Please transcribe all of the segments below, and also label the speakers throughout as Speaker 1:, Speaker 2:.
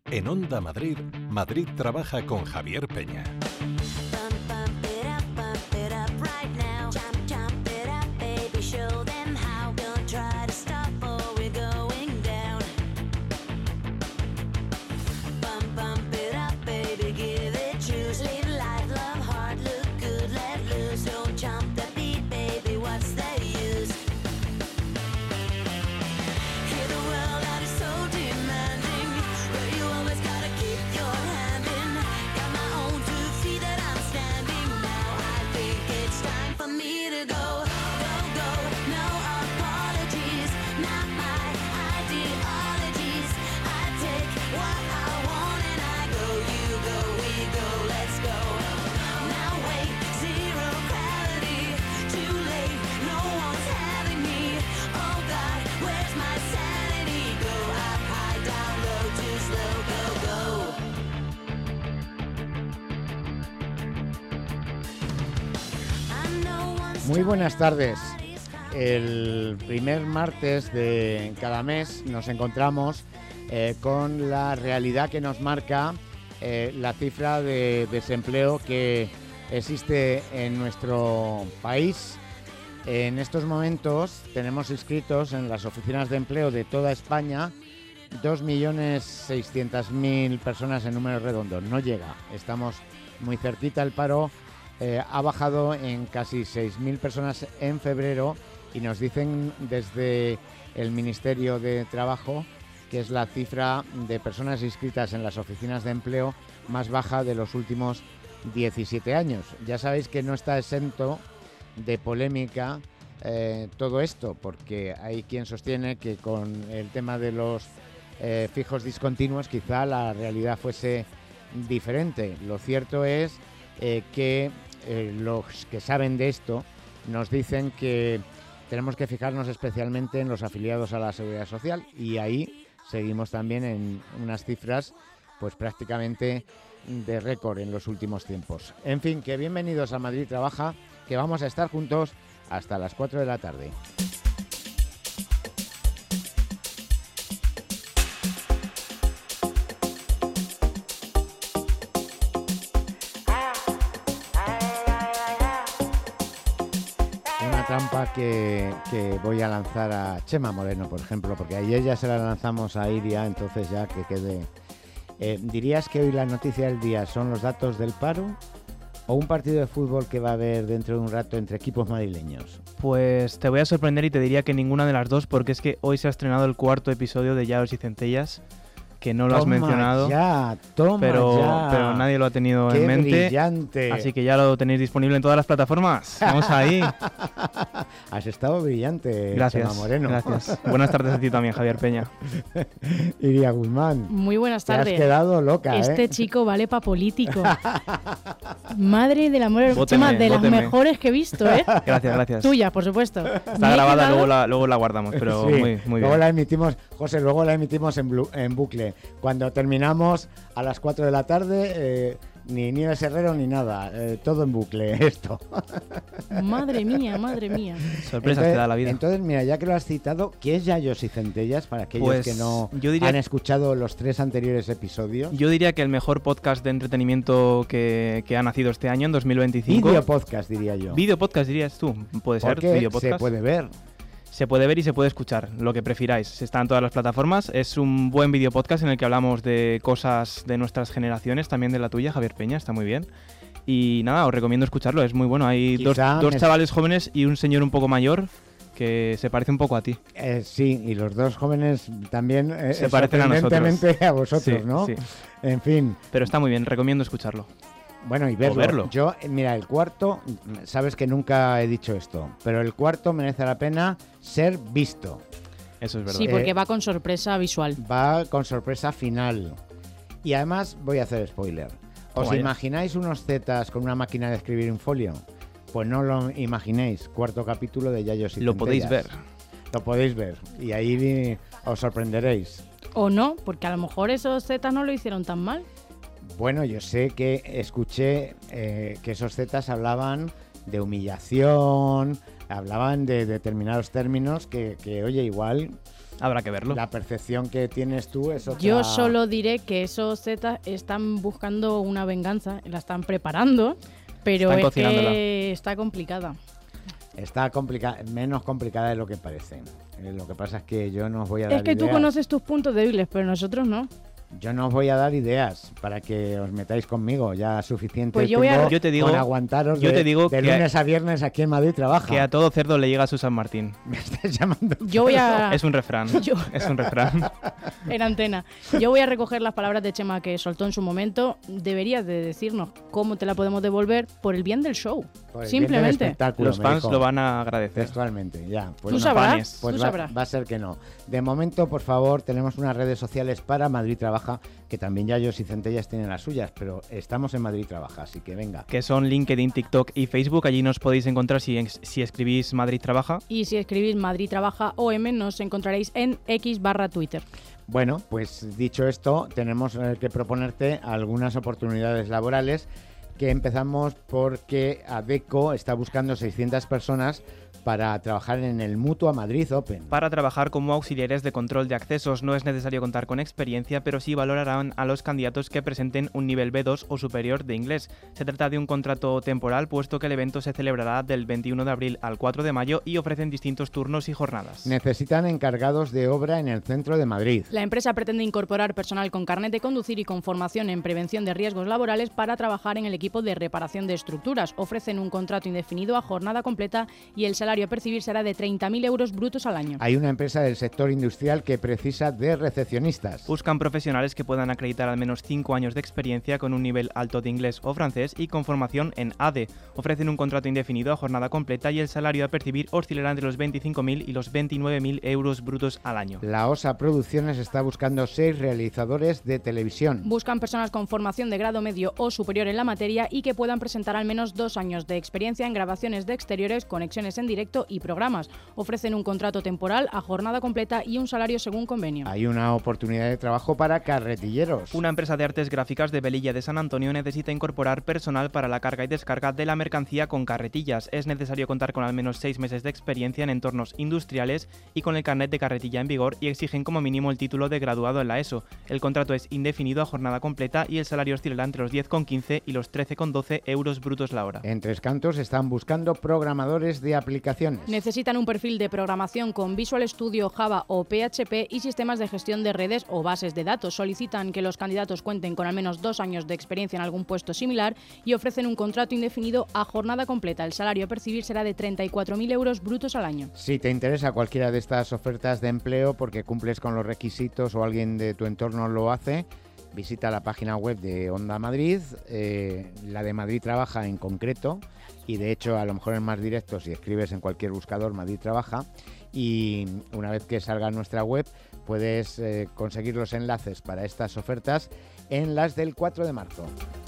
Speaker 1: En Onda Madrid, Madrid trabaja con Javier Peña.
Speaker 2: Muy buenas tardes. El primer martes de cada mes nos encontramos con la realidad que nos marca la cifra de desempleo que existe en nuestro país. En estos momentos tenemos inscritos en las oficinas de empleo de toda España 2.600.000 personas en números redondos. No llega, estamos muy cerquita. El paro ha bajado en casi 6.000 personas en febrero y nos dicen desde el Ministerio de Trabajo que es la cifra de personas inscritas en las oficinas de empleo más baja de los últimos 17 años. Ya sabéis que no está exento de polémica todo esto, porque hay quien sostiene que con el tema de los fijos discontinuos quizá la realidad fuese diferente. Lo cierto es que los que saben de esto nos dicen que tenemos que fijarnos especialmente en los afiliados a la Seguridad Social, y ahí seguimos también en unas cifras pues prácticamente de récord en los últimos tiempos. En fin, que bienvenidos a Madrid Trabaja, que vamos a estar juntos hasta las 4 de la tarde. Trampa que voy a lanzar a Chema Moreno, por ejemplo, porque ayer ya se la lanzamos a Iria, entonces ya que quede. ¿Dirías que hoy la noticia del día son los datos del paro o un partido de fútbol que va a haber dentro de un rato entre equipos madrileños?
Speaker 3: Pues te voy a sorprender y te diría que ninguna de las dos, porque es que hoy se ha estrenado el cuarto episodio de Yaos y Centellas, que no lo has mencionado, pero nadie lo ha tenido en mente.
Speaker 2: Brillante.
Speaker 3: Así que ya lo tenéis disponible en todas las plataformas. Vamos ahí.
Speaker 2: Has estado brillante,
Speaker 3: gracias,
Speaker 2: Chema Moreno.
Speaker 3: Gracias. Buenas tardes a ti también, Javier Peña.
Speaker 2: Iria Guzmán.
Speaker 4: Muy buenas tardes.
Speaker 2: Te has quedado loca,
Speaker 4: Este chico vale para político. Madre del amor,
Speaker 3: Bóteme,
Speaker 4: Chema, de las mejores que he visto, ¿eh?
Speaker 3: Gracias.
Speaker 4: Tuya, por supuesto.
Speaker 3: Está grabada, luego la guardamos, pero
Speaker 2: sí,
Speaker 3: muy bien.
Speaker 2: Luego la emitimos, José, en bucle. Cuando terminamos a las 4 de la tarde, ni Nieves Herrero ni nada, todo en bucle esto.
Speaker 4: Madre mía.
Speaker 3: Sorpresas te da la vida.
Speaker 2: Entonces, mira, ya que lo has citado, ¿qué es Yayos y Centellas para aquellos
Speaker 3: pues,
Speaker 2: que no han escuchado los 3 anteriores episodios?
Speaker 3: Yo diría que el mejor podcast de entretenimiento que ha nacido este año, en 2025.
Speaker 2: Video podcast, diría yo.
Speaker 3: Video podcast, dirías tú. Puede ser, video podcast.
Speaker 2: Se puede ver.
Speaker 3: Se puede ver y se puede escuchar, lo que prefiráis. Está en todas las plataformas. Es un buen video podcast en el que hablamos de cosas de nuestras generaciones, también de la tuya, Javier Peña, está muy bien. Y nada, os recomiendo escucharlo, es muy bueno. Hay dos chavales jóvenes y un señor un poco mayor que se parece un poco a ti.
Speaker 2: Sí, y los dos jóvenes también
Speaker 3: se parecen a nosotros.
Speaker 2: A vosotros, sí, ¿no?
Speaker 3: Sí.
Speaker 2: En fin.
Speaker 3: Pero está muy bien, recomiendo escucharlo.
Speaker 2: Bueno, y verlo. Yo, mira, el cuarto, sabes que nunca he dicho esto, pero el cuarto merece la pena ser visto.
Speaker 3: Eso es verdad.
Speaker 4: Sí, porque va con sorpresa visual.
Speaker 2: Va con sorpresa final. Y además voy a hacer spoiler. ¿Os imagináis unos zetas con una máquina de escribir en folio? Pues no lo imaginéis. Cuarto capítulo de Yayos y Centellas. Lo podéis ver. Y ahí os sorprenderéis.
Speaker 4: O no, porque a lo mejor esos zetas no lo hicieron tan mal.
Speaker 2: Bueno, yo sé que escuché que esos zetas hablaban de humillación, hablaban de determinados términos que oye, igual
Speaker 3: Habrá que verlo.
Speaker 2: La percepción que tienes tú es otra.
Speaker 4: Yo solo diré que esos Zetas están buscando una venganza, la están preparando, pero
Speaker 3: Están
Speaker 4: es
Speaker 3: cocinándola.
Speaker 4: que está complicada.
Speaker 2: Está menos complicada de lo que parece. Lo que pasa es que yo no os voy a dar
Speaker 4: Es que tú
Speaker 2: ideas.
Speaker 4: conoces tus puntos débiles, pero nosotros no.
Speaker 2: Yo no os voy a dar ideas para que os metáis conmigo. Ya suficiente
Speaker 4: Pues yo voy a-
Speaker 2: tengo
Speaker 3: Yo te digo-
Speaker 2: con aguantaros
Speaker 3: yo
Speaker 2: de,
Speaker 3: te digo
Speaker 2: de
Speaker 3: que-
Speaker 2: lunes a viernes aquí en Madrid trabaja.
Speaker 3: Que a todo cerdo le llega su San Martín.
Speaker 2: Me estás llamando.
Speaker 4: Yo voy a...
Speaker 3: Es un refrán.
Speaker 4: Yo-
Speaker 3: Es un refrán.
Speaker 4: en antena. Yo voy a recoger las palabras de Chema que soltó en su momento. Deberías de decirnos cómo te la podemos devolver por el bien del show.
Speaker 2: Por el bien del
Speaker 4: Simplemente.
Speaker 2: espectáculo,
Speaker 3: Los
Speaker 2: me
Speaker 3: fans
Speaker 2: dijo
Speaker 3: lo van a agradecer.
Speaker 2: textualmente. Ya, pues
Speaker 4: Tú
Speaker 2: no.
Speaker 4: sabrás.
Speaker 3: fanes.
Speaker 2: Pues
Speaker 4: tú
Speaker 2: va,
Speaker 4: sabrás.
Speaker 2: va a ser que no. De momento, por favor, tenemos unas redes sociales para Madrid Trabaja, que también Yayos y Centellas tienen las suyas, pero estamos en Madrid Trabaja, así que venga.
Speaker 3: Que son LinkedIn, TikTok y Facebook. Allí nos podéis encontrar si escribís Madrid Trabaja.
Speaker 4: Y si escribís Madrid Trabaja OM, nos encontraréis en X/Twitter.
Speaker 2: Bueno, pues dicho esto, tenemos que proponerte algunas oportunidades laborales, que empezamos porque Adecco está buscando 600 personas para trabajar en el Mutua Madrid Open.
Speaker 3: Para trabajar como auxiliares de control de accesos no es necesario contar con experiencia, pero sí valorarán a los candidatos que presenten un nivel B2 o superior de inglés. Se trata de un contrato temporal, puesto que el evento se celebrará del 21 de abril al 4 de mayo y ofrecen distintos turnos y jornadas.
Speaker 2: Necesitan encargados de obra en el centro de Madrid.
Speaker 4: La empresa pretende incorporar personal con carnet de conducir y con formación en prevención de riesgos laborales para trabajar en el equipo de reparación de estructuras. Ofrecen un contrato indefinido a jornada completa y el salario a percibir será de 30.000 euros brutos al año.
Speaker 2: Hay una empresa del sector industrial que precisa de recepcionistas.
Speaker 3: Buscan profesionales que puedan acreditar al menos 5 años de experiencia con un nivel alto de inglés o francés y con formación en ADE. Ofrecen un contrato indefinido a jornada completa y el salario a percibir oscilará entre los 25.000 y los 29.000 euros brutos al año.
Speaker 2: La OSA Producciones está buscando 6 realizadores de televisión.
Speaker 4: Buscan personas con formación de grado medio o superior en la materia y que puedan presentar al menos 2 años de experiencia en grabaciones de exteriores, conexiones en directo y programas. Ofrecen un contrato temporal a jornada completa y un salario según convenio.
Speaker 2: Hay una oportunidad de trabajo para carretilleros.
Speaker 3: Una empresa de artes gráficas de Velilla de San Antonio necesita incorporar personal para la carga y descarga de la mercancía con carretillas. Es necesario contar con al menos 6 meses de experiencia en entornos industriales y con el carnet de carretilla en vigor, y exigen como mínimo el título de graduado en la ESO. El contrato es indefinido a jornada completa y el salario oscilará entre los 10,15 y los 13,12 euros brutos la hora.
Speaker 2: En Tres Cantos están buscando programadores de aplicaciones.
Speaker 4: Necesitan un perfil de programación con Visual Studio, Java o PHP y sistemas de gestión de redes o bases de datos. Solicitan que los candidatos cuenten con al menos 2 años de experiencia en algún puesto similar y ofrecen un contrato indefinido a jornada completa. El salario a percibir será de 34.000 euros brutos al año.
Speaker 2: Si te interesa cualquiera de estas ofertas de empleo porque cumples con los requisitos o alguien de tu entorno lo hace, visita la página web de Onda Madrid, la de Madrid Trabaja en concreto, y de hecho a lo mejor es más directo si escribes en cualquier buscador Madrid Trabaja, y una vez que salga en nuestra web puedes conseguir los enlaces para estas ofertas en las del 4 de marzo.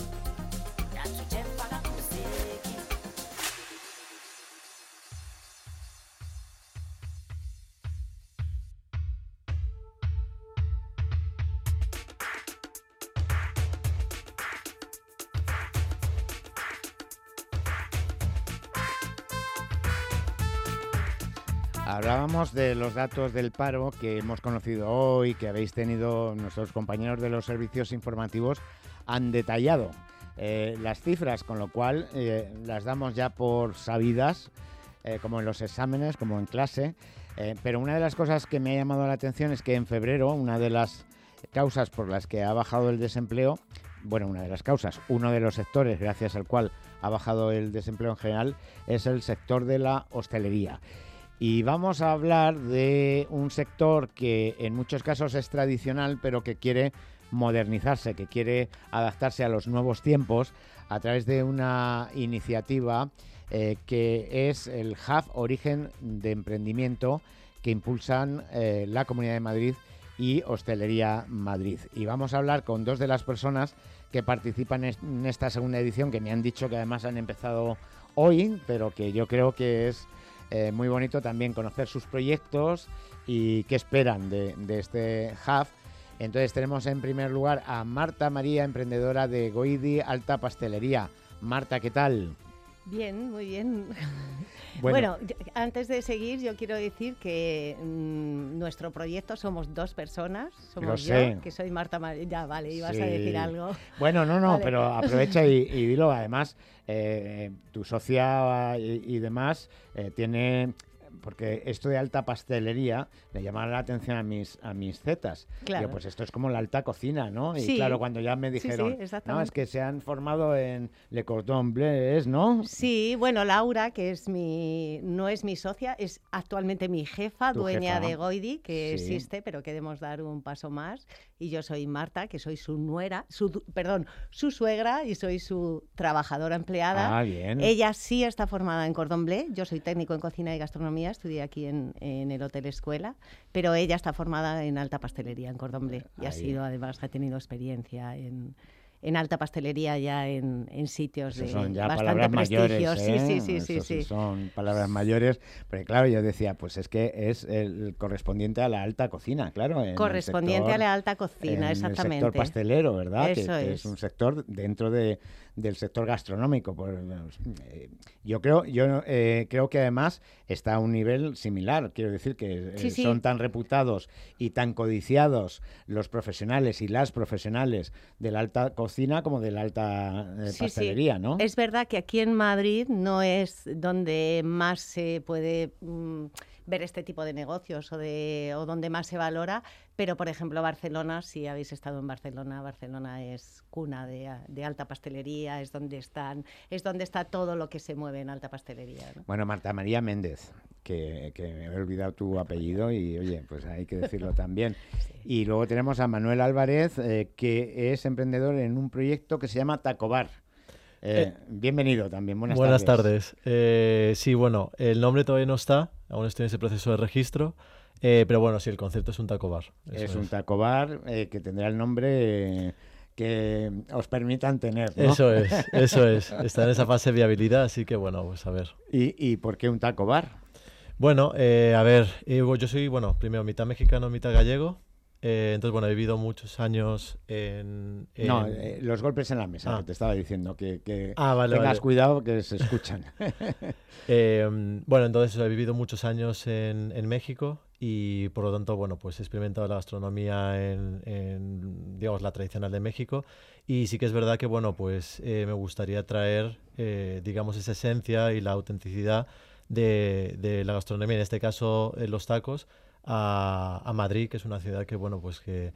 Speaker 2: Hablábamos de los datos del paro que hemos conocido hoy, que habéis tenido, nuestros compañeros de los servicios informativos han detallado las cifras, con lo cual las damos ya por sabidas, como en los exámenes, como en clase. Pero una de las cosas que me ha llamado la atención es que en febrero, una de las causas por las que ha bajado el desempleo, una de las causas, uno de los sectores gracias al cual ha bajado el desempleo en general, es el sector de la hostelería. Y vamos a hablar de un sector que en muchos casos es tradicional, pero que quiere modernizarse, que quiere adaptarse a los nuevos tiempos a través de una iniciativa que es el Hub Origen de Emprendimiento que impulsan la Comunidad de Madrid y Hostelería Madrid. Y vamos a hablar con 2 de las personas que participan en esta segunda edición, que me han dicho que además han empezado hoy, pero que yo creo que es muy bonito también conocer sus proyectos y qué esperan de este hub. Entonces tenemos en primer lugar a Marta María, emprendedora de Goidi Alta Pastelería. Marta, ¿qué tal?
Speaker 5: Bien, muy bien.
Speaker 2: Bueno,
Speaker 5: Antes de seguir, yo quiero decir que nuestro proyecto somos 2 personas. Somos
Speaker 2: Lo
Speaker 5: yo,
Speaker 2: sé.
Speaker 5: que soy Marta Ya, vale, ibas
Speaker 2: sí.
Speaker 5: a decir algo.
Speaker 2: Bueno, no,
Speaker 5: Vale.
Speaker 2: pero aprovecha y dilo. Además, tu socia y demás tiene... Porque esto de alta pastelería le llamaba la atención a mis zetas.
Speaker 5: Claro.
Speaker 2: Digo, pues esto es como la alta cocina, ¿no? Y
Speaker 5: Sí.
Speaker 2: claro, cuando ya me dijeron, no,
Speaker 5: exactamente.
Speaker 2: es que se han formado en Le Cordon Bleu, ¿no?
Speaker 5: Sí, bueno, Laura, que no es mi socia, es actualmente mi jefa,
Speaker 2: Tu
Speaker 5: dueña
Speaker 2: jefa.
Speaker 5: de Goidi, que
Speaker 2: Sí.
Speaker 5: existe, pero queremos dar un paso más. Y yo soy Marta, que soy su nuera, su suegra, y soy su trabajadora empleada.
Speaker 2: Ah, bien.
Speaker 5: Ella sí está formada en Cordon Bleu, yo soy técnico en cocina y gastronomía, estudié aquí en el Hotel Escuela, pero ella está formada en alta pastelería en Cordon Bleu y ha tenido experiencia en alta pastelería ya en sitios
Speaker 2: Eso
Speaker 5: de
Speaker 2: son ya
Speaker 5: bastante
Speaker 2: palabras
Speaker 5: prestigio.
Speaker 2: mayores, ¿eh?
Speaker 5: Sí,
Speaker 2: Sí, son palabras mayores, pero claro, yo decía, pues es que es el correspondiente a la alta cocina, claro.
Speaker 5: Correspondiente a la alta cocina, exactamente.
Speaker 2: En el sector pastelero, ¿verdad?
Speaker 5: Eso
Speaker 2: que es un sector dentro del sector gastronómico. Yo creo que además está a un nivel similar. Quiero decir que son tan reputados y tan codiciados los profesionales y las profesionales de la alta cocina como de la alta pastelería, ¿no?
Speaker 5: Es verdad que aquí en Madrid no es donde más se puede ver este tipo de negocios o donde más se valora, pero por ejemplo Barcelona, si habéis estado en Barcelona, Barcelona es cuna de alta pastelería, es donde está todo lo que se mueve en alta pastelería, ¿no?
Speaker 2: Bueno, Marta María Méndez, que me he olvidado tu apellido y oye, pues hay que decirlo también.
Speaker 5: Sí.
Speaker 2: Y luego tenemos a Manuel Álvarez, que es emprendedor en un proyecto que se llama Tacobar. Bienvenido también,
Speaker 6: buenas tardes. Sí, bueno, el nombre todavía no está, aún estoy en ese proceso de registro, pero bueno, sí, el concepto es un tacobar.
Speaker 2: Es un tacobar que tendrá el nombre que os permitan tener, ¿no?
Speaker 6: Eso es. Está en esa fase de viabilidad, así que bueno, pues a ver.
Speaker 2: ¿Y por qué un tacobar?
Speaker 6: Bueno, a ver, yo soy, primero mitad mexicano, mitad gallego. Entonces, bueno, he vivido muchos años en...
Speaker 2: No, los golpes en la mesa, que te estaba diciendo, que
Speaker 6: vale,
Speaker 2: tengas cuidado que se escuchan.
Speaker 6: Bueno, entonces he vivido muchos años en México y por lo tanto, bueno, pues he experimentado la gastronomía digamos, la tradicional de México y sí que es verdad que, bueno, pues me gustaría traer, digamos, esa esencia y la autenticidad de la gastronomía, en este caso los tacos, a Madrid, que es una ciudad que, bueno, pues que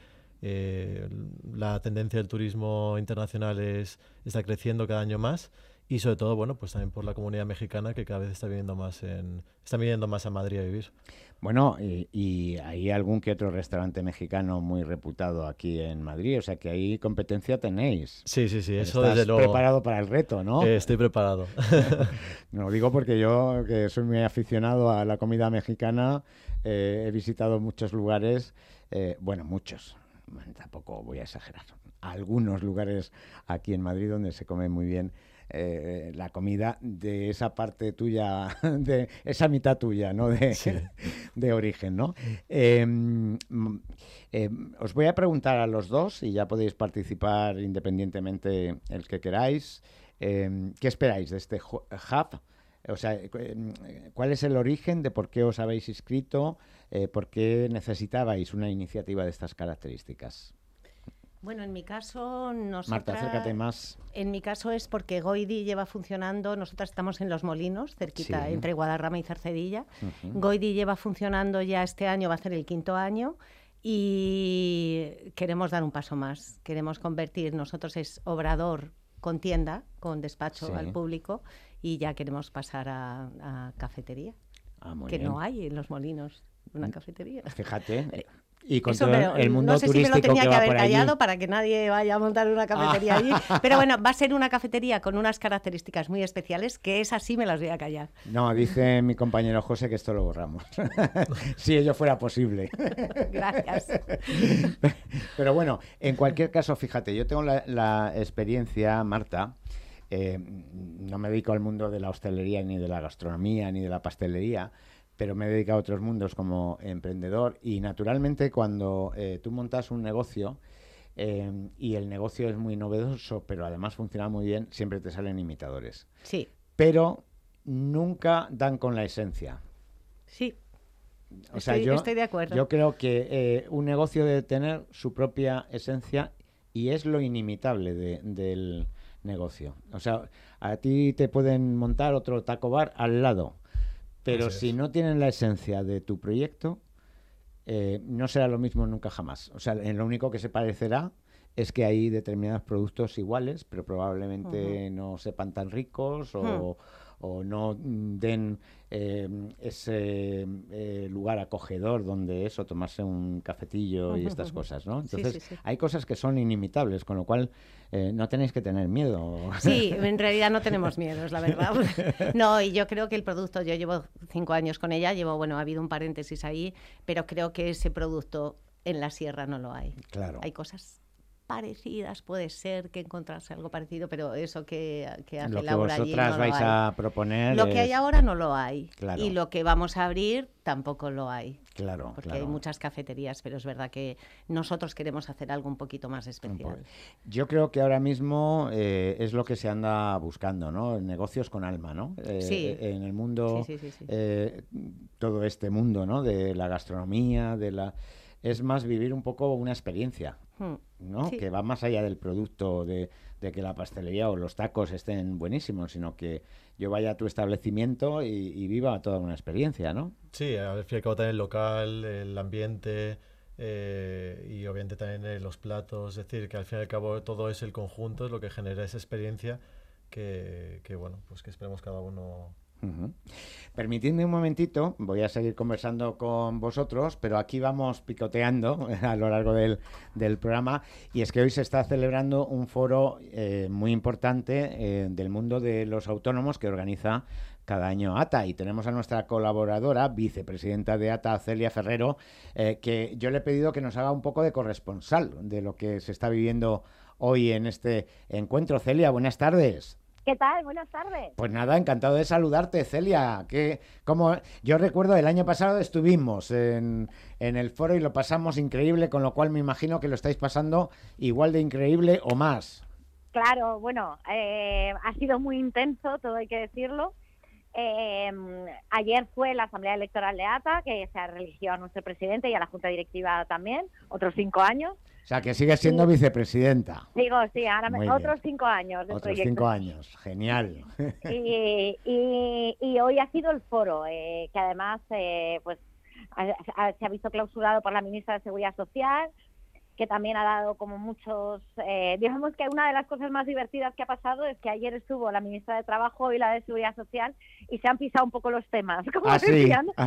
Speaker 6: la tendencia del turismo internacional está creciendo cada año más y sobre todo, bueno, pues también por la comunidad mexicana que cada vez está viniendo más a Madrid a vivir.
Speaker 2: Bueno, y hay algún que otro restaurante mexicano muy reputado aquí en Madrid, o sea que ahí competencia tenéis.
Speaker 6: Sí, eso
Speaker 2: Estás
Speaker 6: desde luego.
Speaker 2: Preparado para el reto, ¿no?
Speaker 6: Estoy preparado.
Speaker 2: No, lo digo porque yo, que soy muy aficionado a la comida mexicana, he visitado muchos lugares, muchos, tampoco voy a exagerar, algunos lugares aquí en Madrid donde se come muy bien la comida de esa parte tuya, de esa mitad tuya, ¿no? De origen, ¿no? Os voy a preguntar a los dos y ya podéis participar independientemente el que queráis. ¿Qué esperáis de este hub? O sea, ¿cuál es el origen de por qué os habéis inscrito? ¿Por qué necesitabais una iniciativa de estas características?
Speaker 5: Bueno, en mi caso,
Speaker 2: Marta, acércate más.
Speaker 5: En mi caso es porque Goidi lleva funcionando, nosotras estamos en Los Molinos, cerquita,
Speaker 2: sí,
Speaker 5: entre Guadarrama y Cercedilla.
Speaker 2: Uh-huh.
Speaker 5: Goidi lleva funcionando ya este año, va a ser el 5º año, y queremos dar un paso más. Queremos convertir, nosotros es obrador con tienda, con despacho al público, y ya queremos pasar a cafetería, que
Speaker 2: bien.
Speaker 5: No hay en Los Molinos una cafetería.
Speaker 2: Fíjate. Y con
Speaker 5: eso
Speaker 2: todo el mundo
Speaker 5: no sé
Speaker 2: turístico
Speaker 5: si me lo tenía
Speaker 2: que
Speaker 5: que
Speaker 2: va
Speaker 5: haber
Speaker 2: por allí.
Speaker 5: callado para que nadie vaya a montar una cafetería allí. Pero bueno, va a ser una cafetería con unas características muy especiales que esas sí me las voy a callar.
Speaker 2: No, dice mi compañero José que esto lo borramos. Si ello fuera posible.
Speaker 5: Gracias.
Speaker 2: Pero bueno, en cualquier caso, fíjate, yo tengo la experiencia, Marta, no me dedico al mundo de la hostelería, ni de la gastronomía, ni de la pastelería, pero me he dedicado a otros mundos como emprendedor y naturalmente cuando tú montas un negocio y el negocio es muy novedoso, pero además funciona muy bien, siempre te salen imitadores.
Speaker 5: Sí.
Speaker 2: pero nunca dan con la esencia.
Speaker 5: Sí.
Speaker 2: O sea, yo
Speaker 5: estoy de acuerdo.
Speaker 2: Yo creo que un negocio debe tener su propia esencia y es lo inimitable del negocio. O sea, a ti te pueden montar otro taco bar al lado, pero si no tienen la esencia de tu proyecto, no será lo mismo nunca jamás. O sea, en lo único que se parecerá es que hay determinados productos iguales, pero probablemente no sepan tan ricos o no den ese lugar acogedor donde tomarse un cafetillo y estas cosas, ¿no? Entonces, hay cosas que son inimitables, con lo cual no tenéis que tener miedo.
Speaker 5: Sí, en realidad no tenemos miedo, es la verdad. No, y yo creo que el producto, yo llevo 5 años con ella, ha habido un paréntesis ahí, pero creo que ese producto en la sierra no lo hay.
Speaker 2: Claro.
Speaker 5: Hay cosas parecidas, puede ser que encontrase algo parecido, pero eso que hace
Speaker 2: lo que
Speaker 5: Laura allí
Speaker 2: vosotras
Speaker 5: no
Speaker 2: vais
Speaker 5: lo hay.
Speaker 2: A proponer
Speaker 5: lo que hay ahora no lo hay,
Speaker 2: claro.
Speaker 5: Y lo que vamos a abrir tampoco lo hay.
Speaker 2: Claro,
Speaker 5: porque hay muchas cafeterías, pero es verdad que nosotros queremos hacer algo un poquito más especial.
Speaker 2: Yo creo que ahora mismo es lo que se anda buscando, ¿no? Negocios con alma, ¿no?
Speaker 5: Sí.
Speaker 2: En el mundo, todo este mundo, ¿no? De la gastronomía, es más vivir un poco una experiencia, ¿no?
Speaker 5: Sí.
Speaker 2: Que va más allá del producto, de que la pastelería o los tacos estén buenísimos, sino que yo vaya a tu establecimiento y viva toda una experiencia, ¿no?
Speaker 6: Sí, al fin y al cabo también el local, el ambiente y obviamente también los platos, es decir, que al fin y al cabo todo es el conjunto, es lo que genera esa experiencia que bueno, pues que esperemos cada uno.
Speaker 2: Permitidme un momentito, voy a seguir conversando con vosotros, pero aquí vamos picoteando a lo largo del programa, y es que hoy se está celebrando un foro muy importante del mundo de los autónomos que organiza cada año ATA, y tenemos a nuestra colaboradora, vicepresidenta de ATA, Celia Ferrero, que yo le he pedido que nos haga un poco de corresponsal de lo que se está viviendo hoy en este encuentro. Celia, buenas tardes.
Speaker 7: ¿Qué tal? Buenas tardes.
Speaker 2: Pues nada, encantado de saludarte, Celia. Como yo recuerdo, el año pasado estuvimos en el foro y lo pasamos increíble, con lo cual me imagino que lo estáis pasando igual de increíble o más.
Speaker 7: Claro, bueno, ha sido muy intenso, todo hay que decirlo. Ayer fue la Asamblea Electoral de ATA, que se eligió a nuestro presidente y a la Junta Directiva también, otros 5 años.
Speaker 2: O sea, que sigues siendo vicepresidenta.
Speaker 7: Digo, sí, ahora otros 5 años.
Speaker 2: Otros 5 años, genial.
Speaker 7: Y hoy ha sido el foro, que además pues se ha visto clausurado por la ministra de Seguridad Social, que también ha dado como muchos... digamos que una de las cosas más divertidas que ha pasado es que ayer estuvo la ministra de Trabajo y la de Seguridad Social y se han pisado un poco los temas.
Speaker 2: Así.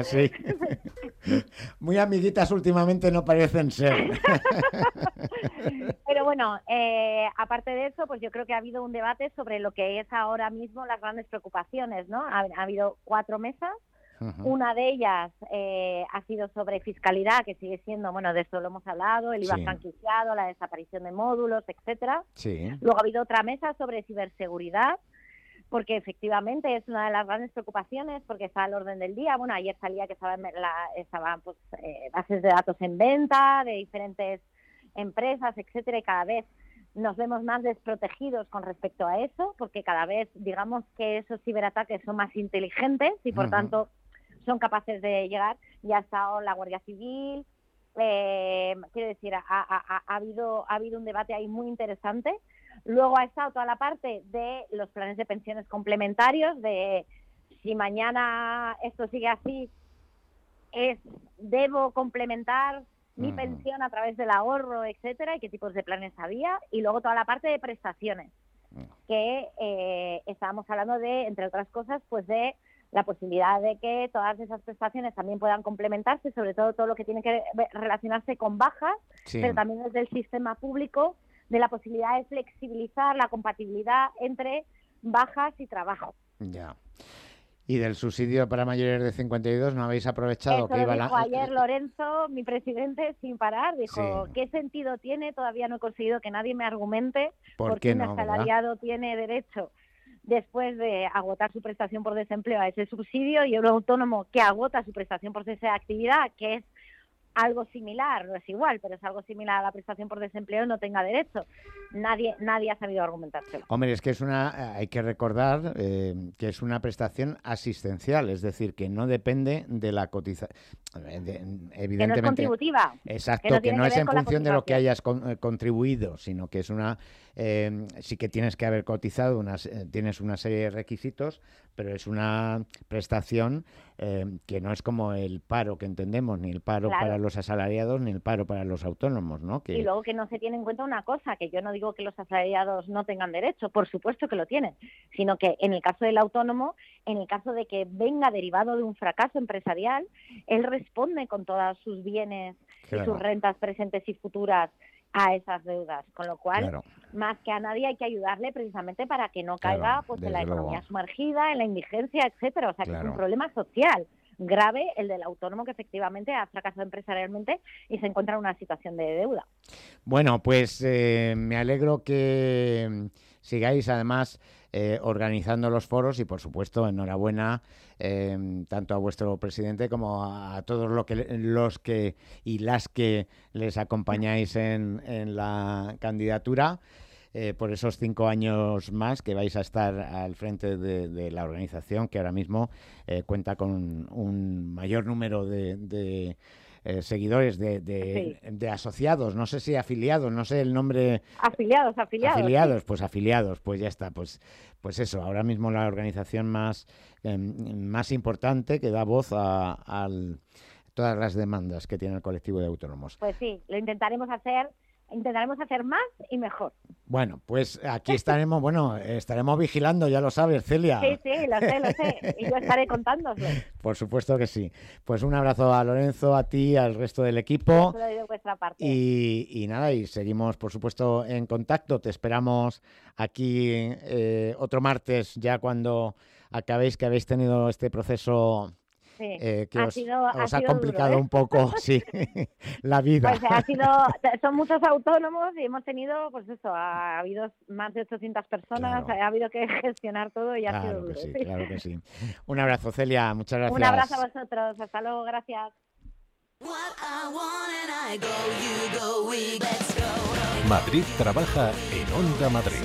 Speaker 2: Muy amiguitas últimamente no parecen ser.
Speaker 7: Pero bueno, aparte de eso, pues yo creo que ha habido un debate sobre lo que es ahora mismo las grandes preocupaciones, ¿no? Ha habido 4 mesas. Una de ellas ha sido sobre fiscalidad, que sigue siendo, bueno, de eso lo hemos hablado, el IVA franquiciado, la desaparición de módulos, etcétera. Luego ha habido otra mesa sobre ciberseguridad, porque efectivamente es una de las grandes preocupaciones, porque está al orden del día. Bueno, ayer salía que estaban pues, bases de datos en venta de diferentes empresas, etcétera, y cada vez nos vemos más desprotegidos con respecto a eso, porque cada vez, digamos que esos ciberataques son más inteligentes y por tanto son capaces de llegar. Ya ha estado la Guardia Civil, quiero decir, ha habido un debate ahí muy interesante. Luego ha estado toda la parte de los planes de pensiones complementarios, de si mañana esto sigue así, debo complementar mi pensión a través del ahorro, etcétera, y qué tipos de planes había. Y luego toda la parte de prestaciones, que estábamos hablando de, entre otras cosas, pues de la posibilidad de que todas esas prestaciones también puedan complementarse, sobre todo lo que tiene que relacionarse con bajas, pero también desde el sistema público, de la posibilidad de flexibilizar la compatibilidad entre bajas y trabajo.
Speaker 2: Ya. ¿Y del subsidio para mayores de 52 no habéis aprovechado?
Speaker 7: Eso lo dijo ayer Lorenzo, mi presidente, sin parar. Dijo, ¿qué sentido tiene? Todavía no he conseguido que nadie me argumente por qué un asalariado tiene derecho, después de agotar su prestación por desempleo, a ese subsidio, y un autónomo que agota su prestación por cesa de actividad, que es algo similar, no es igual, pero es algo similar a la prestación por desempleo, no tenga derecho. Nadie ha sabido argumentárselo.
Speaker 2: Hombre, es que hay que recordar que es una prestación asistencial, es decir, que no depende de la cotización. Evidentemente,
Speaker 7: que no es contributiva.
Speaker 2: Exacto, que no es en función de lo que hayas contribuido, sino que es sí que tienes que haber cotizado, tienes una serie de requisitos, pero es una prestación que no es como el paro que entendemos, ni el paro para los asalariados, ni el paro para los autónomos, ¿no?
Speaker 7: Y luego que no se tiene en cuenta una cosa, que yo no digo que los asalariados no tengan derecho, por supuesto que lo tienen, sino que en el caso del autónomo, en el caso de que venga derivado de un fracaso empresarial, él responde con todos sus bienes y sus rentas presentes y futuras a esas deudas, con lo cual, más que a nadie hay que ayudarle precisamente para que no caiga en la economía sumergida, en la indigencia, etcétera. O sea, que es un problema social grave el del autónomo que efectivamente ha fracasado empresarialmente y se encuentra en una situación de deuda.
Speaker 2: Bueno, pues me alegro que sigáis además organizando los foros y, por supuesto, enhorabuena tanto a vuestro presidente como a todos los que y las que les acompañáis en la candidatura. Por esos 5 años más que vais a estar al frente de la organización, que ahora mismo cuenta con un mayor número de seguidores, de asociados, no sé si afiliados, no sé el nombre.
Speaker 7: Afiliados,
Speaker 2: pues ya está, pues eso, ahora mismo la organización más importante que da voz a todas las demandas que tiene el colectivo de autónomos.
Speaker 7: Pues sí, lo intentaremos hacer más y mejor.
Speaker 2: Bueno, pues aquí estaremos, estaremos vigilando, ya lo sabes, Celia.
Speaker 7: Sí, lo sé, y yo estaré contándoslo.
Speaker 2: Por supuesto que sí. Pues un abrazo a Lorenzo, a ti, al resto del equipo.
Speaker 7: Eso de vuestra parte.
Speaker 2: Y nada, y seguimos, por supuesto, en contacto. Te esperamos aquí otro martes, ya cuando acabéis, que habéis tenido este proceso.
Speaker 7: Sí.
Speaker 2: Que os ha complicado duro, un poco la vida.
Speaker 7: Pues son muchos autónomos y hemos tenido, pues eso, ha habido más de 800 personas, ha habido que gestionar todo y ha sido duro.
Speaker 2: Sí, claro que sí. Un abrazo, Celia, muchas gracias.
Speaker 7: Un abrazo a vosotros, hasta luego, gracias.
Speaker 1: Madrid trabaja en Onda Madrid.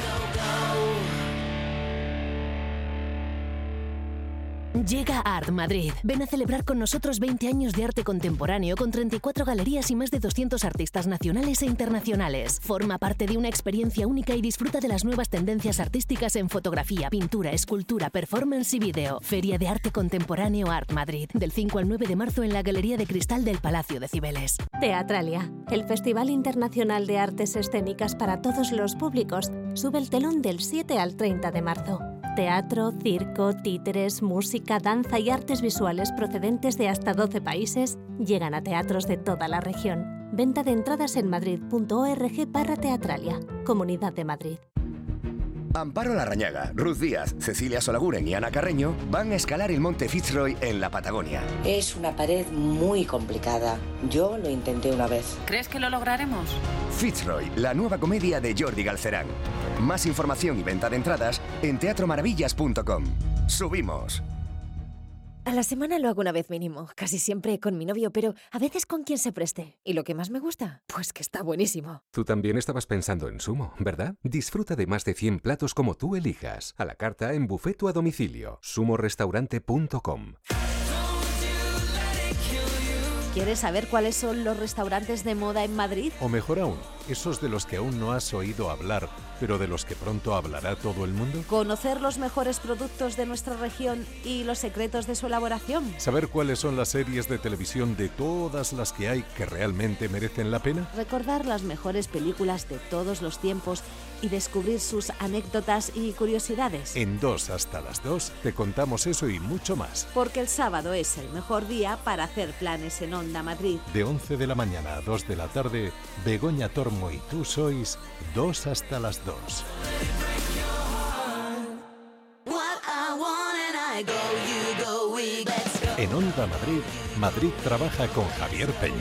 Speaker 8: Llega Art Madrid. Ven a celebrar con nosotros 20 años de arte contemporáneo con 34 galerías y más de 200 artistas nacionales e internacionales. Forma parte de una experiencia única y disfruta de las nuevas tendencias artísticas en fotografía, pintura, escultura, performance y vídeo. Feria de Arte Contemporáneo Art Madrid. Del 5 al 9 de marzo en la Galería de Cristal del Palacio de Cibeles.
Speaker 9: Teatralia, el Festival Internacional de Artes Escénicas para todos los públicos, sube el telón del 7 al 30 de marzo. Teatro, circo, títeres, música, danza y artes visuales procedentes de hasta 12 países llegan a teatros de toda la región. Venta de entradas en madrid.org/teatralia. Comunidad de Madrid.
Speaker 10: Amparo Larrañaga, Ruth Díaz, Cecilia Solaguren y Ana Carreño van a escalar el monte Fitzroy en la Patagonia.
Speaker 11: Es una pared muy complicada. Yo lo intenté una vez.
Speaker 12: ¿Crees que lo lograremos?
Speaker 10: Fitzroy, la nueva comedia de Jordi Galcerán. Más información y venta de entradas en teatromaravillas.com. ¡Subimos!
Speaker 13: A la semana lo hago una vez mínimo, casi siempre con mi novio, pero a veces con quien se preste. ¿Y lo que más me gusta? Pues que está buenísimo.
Speaker 14: Tú también estabas pensando en Sumo, ¿verdad? Disfruta de más de 100 platos como tú elijas. A la carta, en buffet o a domicilio. sumorestaurante.com.
Speaker 13: ¿Quieres saber cuáles son los restaurantes de moda en Madrid?
Speaker 1: O mejor aún, esos de los que aún no has oído hablar, pero de los que pronto hablará todo el mundo.
Speaker 13: ¿Conocer los mejores productos de nuestra región y los secretos de su elaboración?
Speaker 1: ¿Saber cuáles son las series de televisión de todas las que hay que realmente merecen la pena?
Speaker 13: Recordar las mejores películas de todos los tiempos y descubrir sus anécdotas y curiosidades.
Speaker 1: En 2 hasta las 2 te contamos eso y mucho más.
Speaker 13: Porque el sábado es el mejor día para hacer planes en Onda Madrid.
Speaker 1: De 11 de la mañana a 2 de la tarde, Begoña Tormo y tú sois 2 hasta las 2. En Onda Madrid, Madrid trabaja con Javier Peña.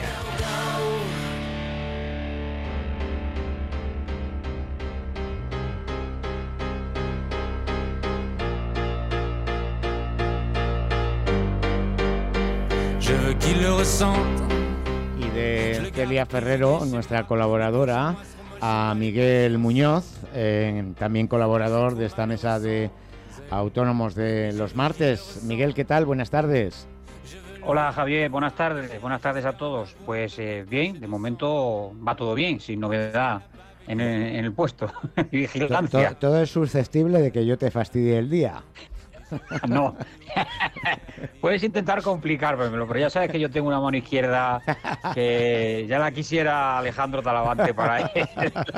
Speaker 15: Je veux qu'il le ressente
Speaker 2: de Celia Ferrero, nuestra colaboradora, a Miguel Muñoz, también colaborador de esta mesa de autónomos de los martes. Miguel, ¿qué tal? Buenas tardes.
Speaker 12: Hola Javier, buenas tardes a todos. Pues bien, de momento va todo bien, sin novedad en el puesto. Vigilancia.
Speaker 2: Todo es susceptible de que yo te fastidie el día.
Speaker 12: No, puedes intentar complicármelo, pero ya sabes que yo tengo una mano izquierda que ya la quisiera Alejandro Talavante para él.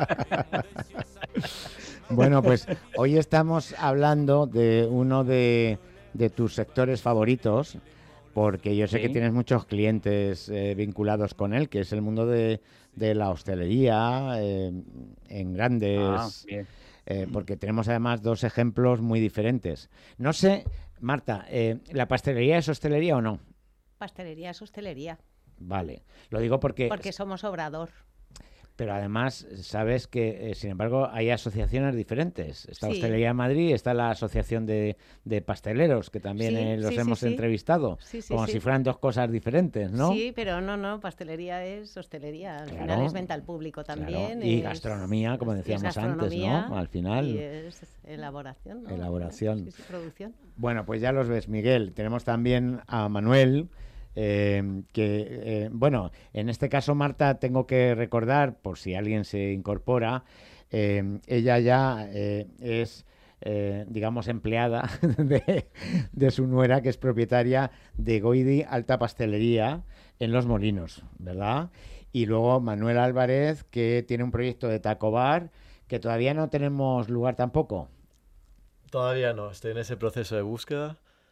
Speaker 2: Bueno, pues hoy estamos hablando de uno de tus sectores favoritos, porque yo sé que tienes muchos clientes vinculados con él, que es el mundo de la hostelería en grandes...
Speaker 12: Bien.
Speaker 2: Porque tenemos además dos ejemplos muy diferentes. No sé, Marta, ¿la pastelería es hostelería o no?
Speaker 5: Pastelería es hostelería.
Speaker 2: Vale, lo digo porque
Speaker 5: somos obrador.
Speaker 2: Pero además, sabes que, sin embargo, hay asociaciones diferentes. Está
Speaker 5: Sí.
Speaker 2: Hostelería Madrid, está la Asociación de Pasteleros, que también los hemos entrevistado, como si fueran dos cosas diferentes, ¿no?
Speaker 5: Sí, pero no, pastelería es hostelería. Al final es venta al público también.
Speaker 2: Claro. Y gastronomía, como decíamos antes, ¿no? Al final.
Speaker 5: Y es elaboración, ¿no?
Speaker 2: Elaboración.
Speaker 5: Sí, producción.
Speaker 2: Bueno, pues ya los ves, Miguel. Tenemos también a Manuel. Bueno, en este caso, Marta, tengo que recordar, por si alguien se incorpora, ella ya es, digamos, empleada de su nuera, que es propietaria de Goidi Alta Pastelería en Los Molinos, ¿verdad? Y luego Manuel Álvarez, que tiene un proyecto de taco bar, que todavía no tenemos lugar tampoco.
Speaker 6: Todavía no, estoy en ese proceso de búsqueda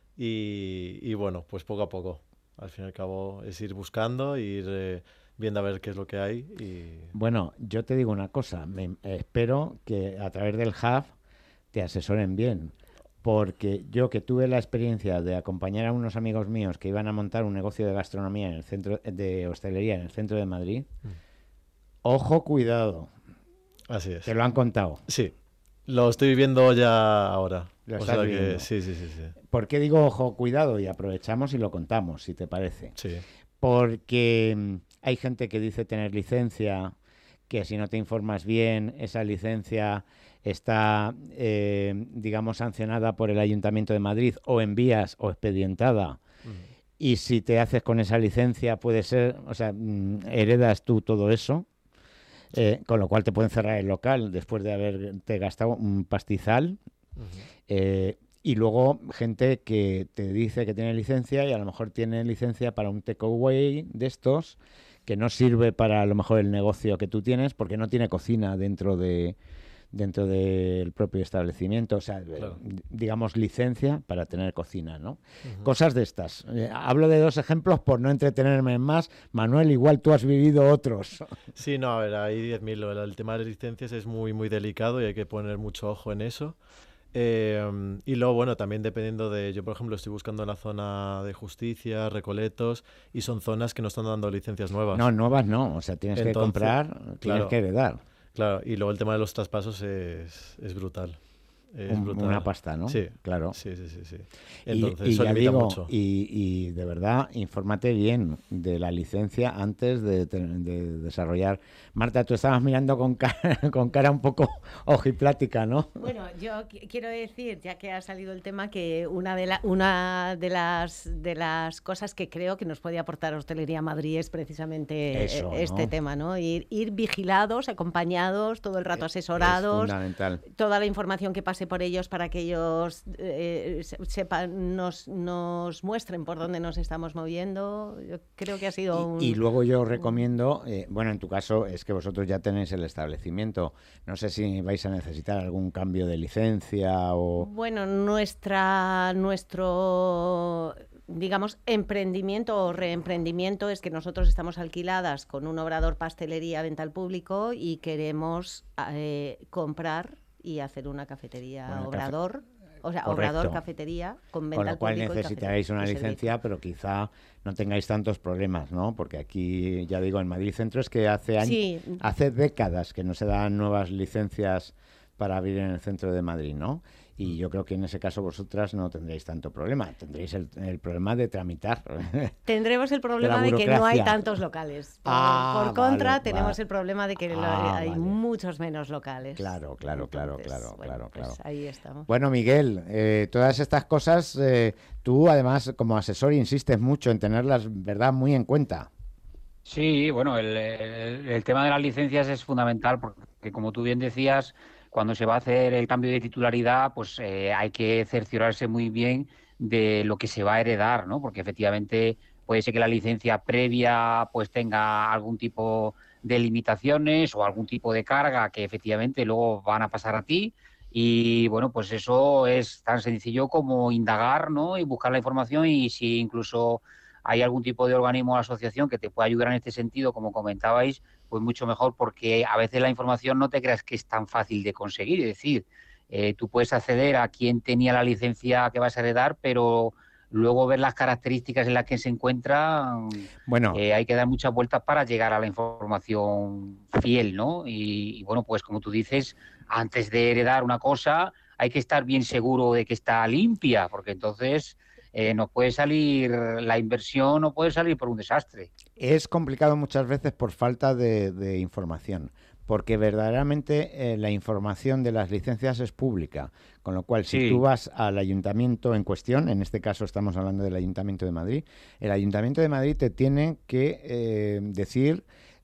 Speaker 6: y bueno, pues poco a poco. Al fin y al cabo es ir buscando, ir viendo a ver qué es lo que hay.
Speaker 2: Bueno, yo te digo una cosa, espero que a través del Hub te asesoren bien, porque yo que tuve la experiencia de acompañar a unos amigos míos que iban a montar un negocio de gastronomía en el centro de hostelería en el centro de Madrid, ojo, cuidado.
Speaker 6: Así es.
Speaker 2: ¿Te lo han contado?
Speaker 6: Sí, lo estoy viviendo ya ahora.
Speaker 2: Lo estás viendo.
Speaker 6: Sí.
Speaker 2: ¿Por qué digo ojo, cuidado? Y aprovechamos y lo contamos, si te parece.
Speaker 6: Sí.
Speaker 2: Porque hay gente que dice tener licencia, que si no te informas bien, esa licencia está, digamos, sancionada por el Ayuntamiento de Madrid o en vías o expedientada. Y si te haces con esa licencia, puede ser, o sea, heredas tú todo eso. Con lo cual te pueden cerrar el local después de haberte gastado un pastizal. Y luego gente que te dice que tiene licencia y a lo mejor tiene licencia para un takeaway de estos que no sirve para a lo mejor el negocio que tú tienes porque no tiene cocina dentro del propio establecimiento, o sea, claro, digamos licencia para tener cocina, ¿no? Cosas de estas. Hablo de dos ejemplos por no entretenerme en más. Manuel, igual tú has vivido otros.
Speaker 6: Sí, no, a ver, hay 10.000. El tema de las licencias es muy, muy delicado y hay que poner mucho ojo en eso. Y luego, bueno, también dependiendo de... Yo, por ejemplo, estoy buscando en la zona de Justicia, Recoletos, y son zonas que no están dando licencias nuevas.
Speaker 2: No, nuevas no. O sea, tienes que comprar, tienes que heredar.
Speaker 6: Claro, y luego el tema de los traspasos es brutal. Brutal.
Speaker 2: Una pasta, ¿no?
Speaker 6: Sí,
Speaker 2: claro.
Speaker 6: Sí. Entonces,
Speaker 2: eso
Speaker 6: limita
Speaker 2: digo,
Speaker 6: mucho.
Speaker 2: Y de verdad, infórmate bien de la licencia antes de desarrollar. Marta, tú estabas mirando con cara un poco ojiplática, ¿no?
Speaker 5: Bueno, yo quiero decir, ya que ha salido el tema, que una de las cosas que creo que nos puede aportar Hostelería Madrid es precisamente
Speaker 2: eso,
Speaker 5: este
Speaker 2: ¿no?
Speaker 5: tema, ¿no? Ir vigilados, acompañados, todo el rato asesorados.
Speaker 2: Es fundamental.
Speaker 5: Toda la información que pase por ellos para que ellos sepan, nos muestren por dónde nos estamos moviendo. Yo creo que ha sido
Speaker 2: y luego yo recomiendo, bueno, en tu caso es que vosotros ya tenéis el establecimiento. No sé si vais a necesitar algún cambio de licencia o...
Speaker 5: Bueno, nuestro digamos, emprendimiento o reemprendimiento es que nosotros estamos alquiladas con un obrador pastelería venta al público y queremos comprar y hacer una cafetería obrador. O sea,
Speaker 2: correcto.
Speaker 5: obrador, cafetería, con venta al público.
Speaker 2: Con lo cual necesitaréis una licencia, pero quizá no tengáis tantos problemas, ¿no? Porque aquí, ya digo, en Madrid Centro es que hace décadas que no se dan nuevas licencias para abrir en el centro de Madrid, ¿no? y yo creo que en ese caso vosotras no tendréis tanto problema, tendréis el problema de tramitar.
Speaker 5: Tendremos el problema de que no hay tantos locales. Por contra, tenemos el problema de que hay muchos menos locales.
Speaker 2: Claro.
Speaker 5: Pues ahí estamos.
Speaker 2: Bueno, Miguel, todas estas cosas, tú además como asesor insistes mucho en tenerlas, ¿verdad?, muy en cuenta.
Speaker 12: Sí, bueno, el tema de las licencias es fundamental porque, como tú bien decías, cuando se va a hacer el cambio de titularidad, pues hay que cerciorarse muy bien de lo que se va a heredar, ¿no? Porque efectivamente puede ser que la licencia previa pues tenga algún tipo de limitaciones o algún tipo de carga que efectivamente luego van a pasar a ti. Y bueno, pues eso es tan sencillo como indagar, ¿no? Y buscar la información, y si incluso hay algún tipo de organismo o asociación que te pueda ayudar en este sentido, como comentabais, pues mucho mejor, porque a veces la información no te creas que es tan fácil de conseguir. Es decir, tú puedes acceder a quién tenía la licencia que vas a heredar, pero luego ver las características en las que se encuentra, hay que dar muchas vueltas para llegar a la información fiel, ¿no? Y bueno, pues como tú dices, antes de heredar una cosa hay que estar bien seguro de que está limpia, porque entonces nos puede salir la inversión o puede salir por un desastre.
Speaker 2: Es complicado muchas veces por falta de información, porque verdaderamente la información de las licencias es pública, con lo cual si tú vas al ayuntamiento en cuestión, en este caso estamos hablando del Ayuntamiento de Madrid, el Ayuntamiento de Madrid te tiene que decir...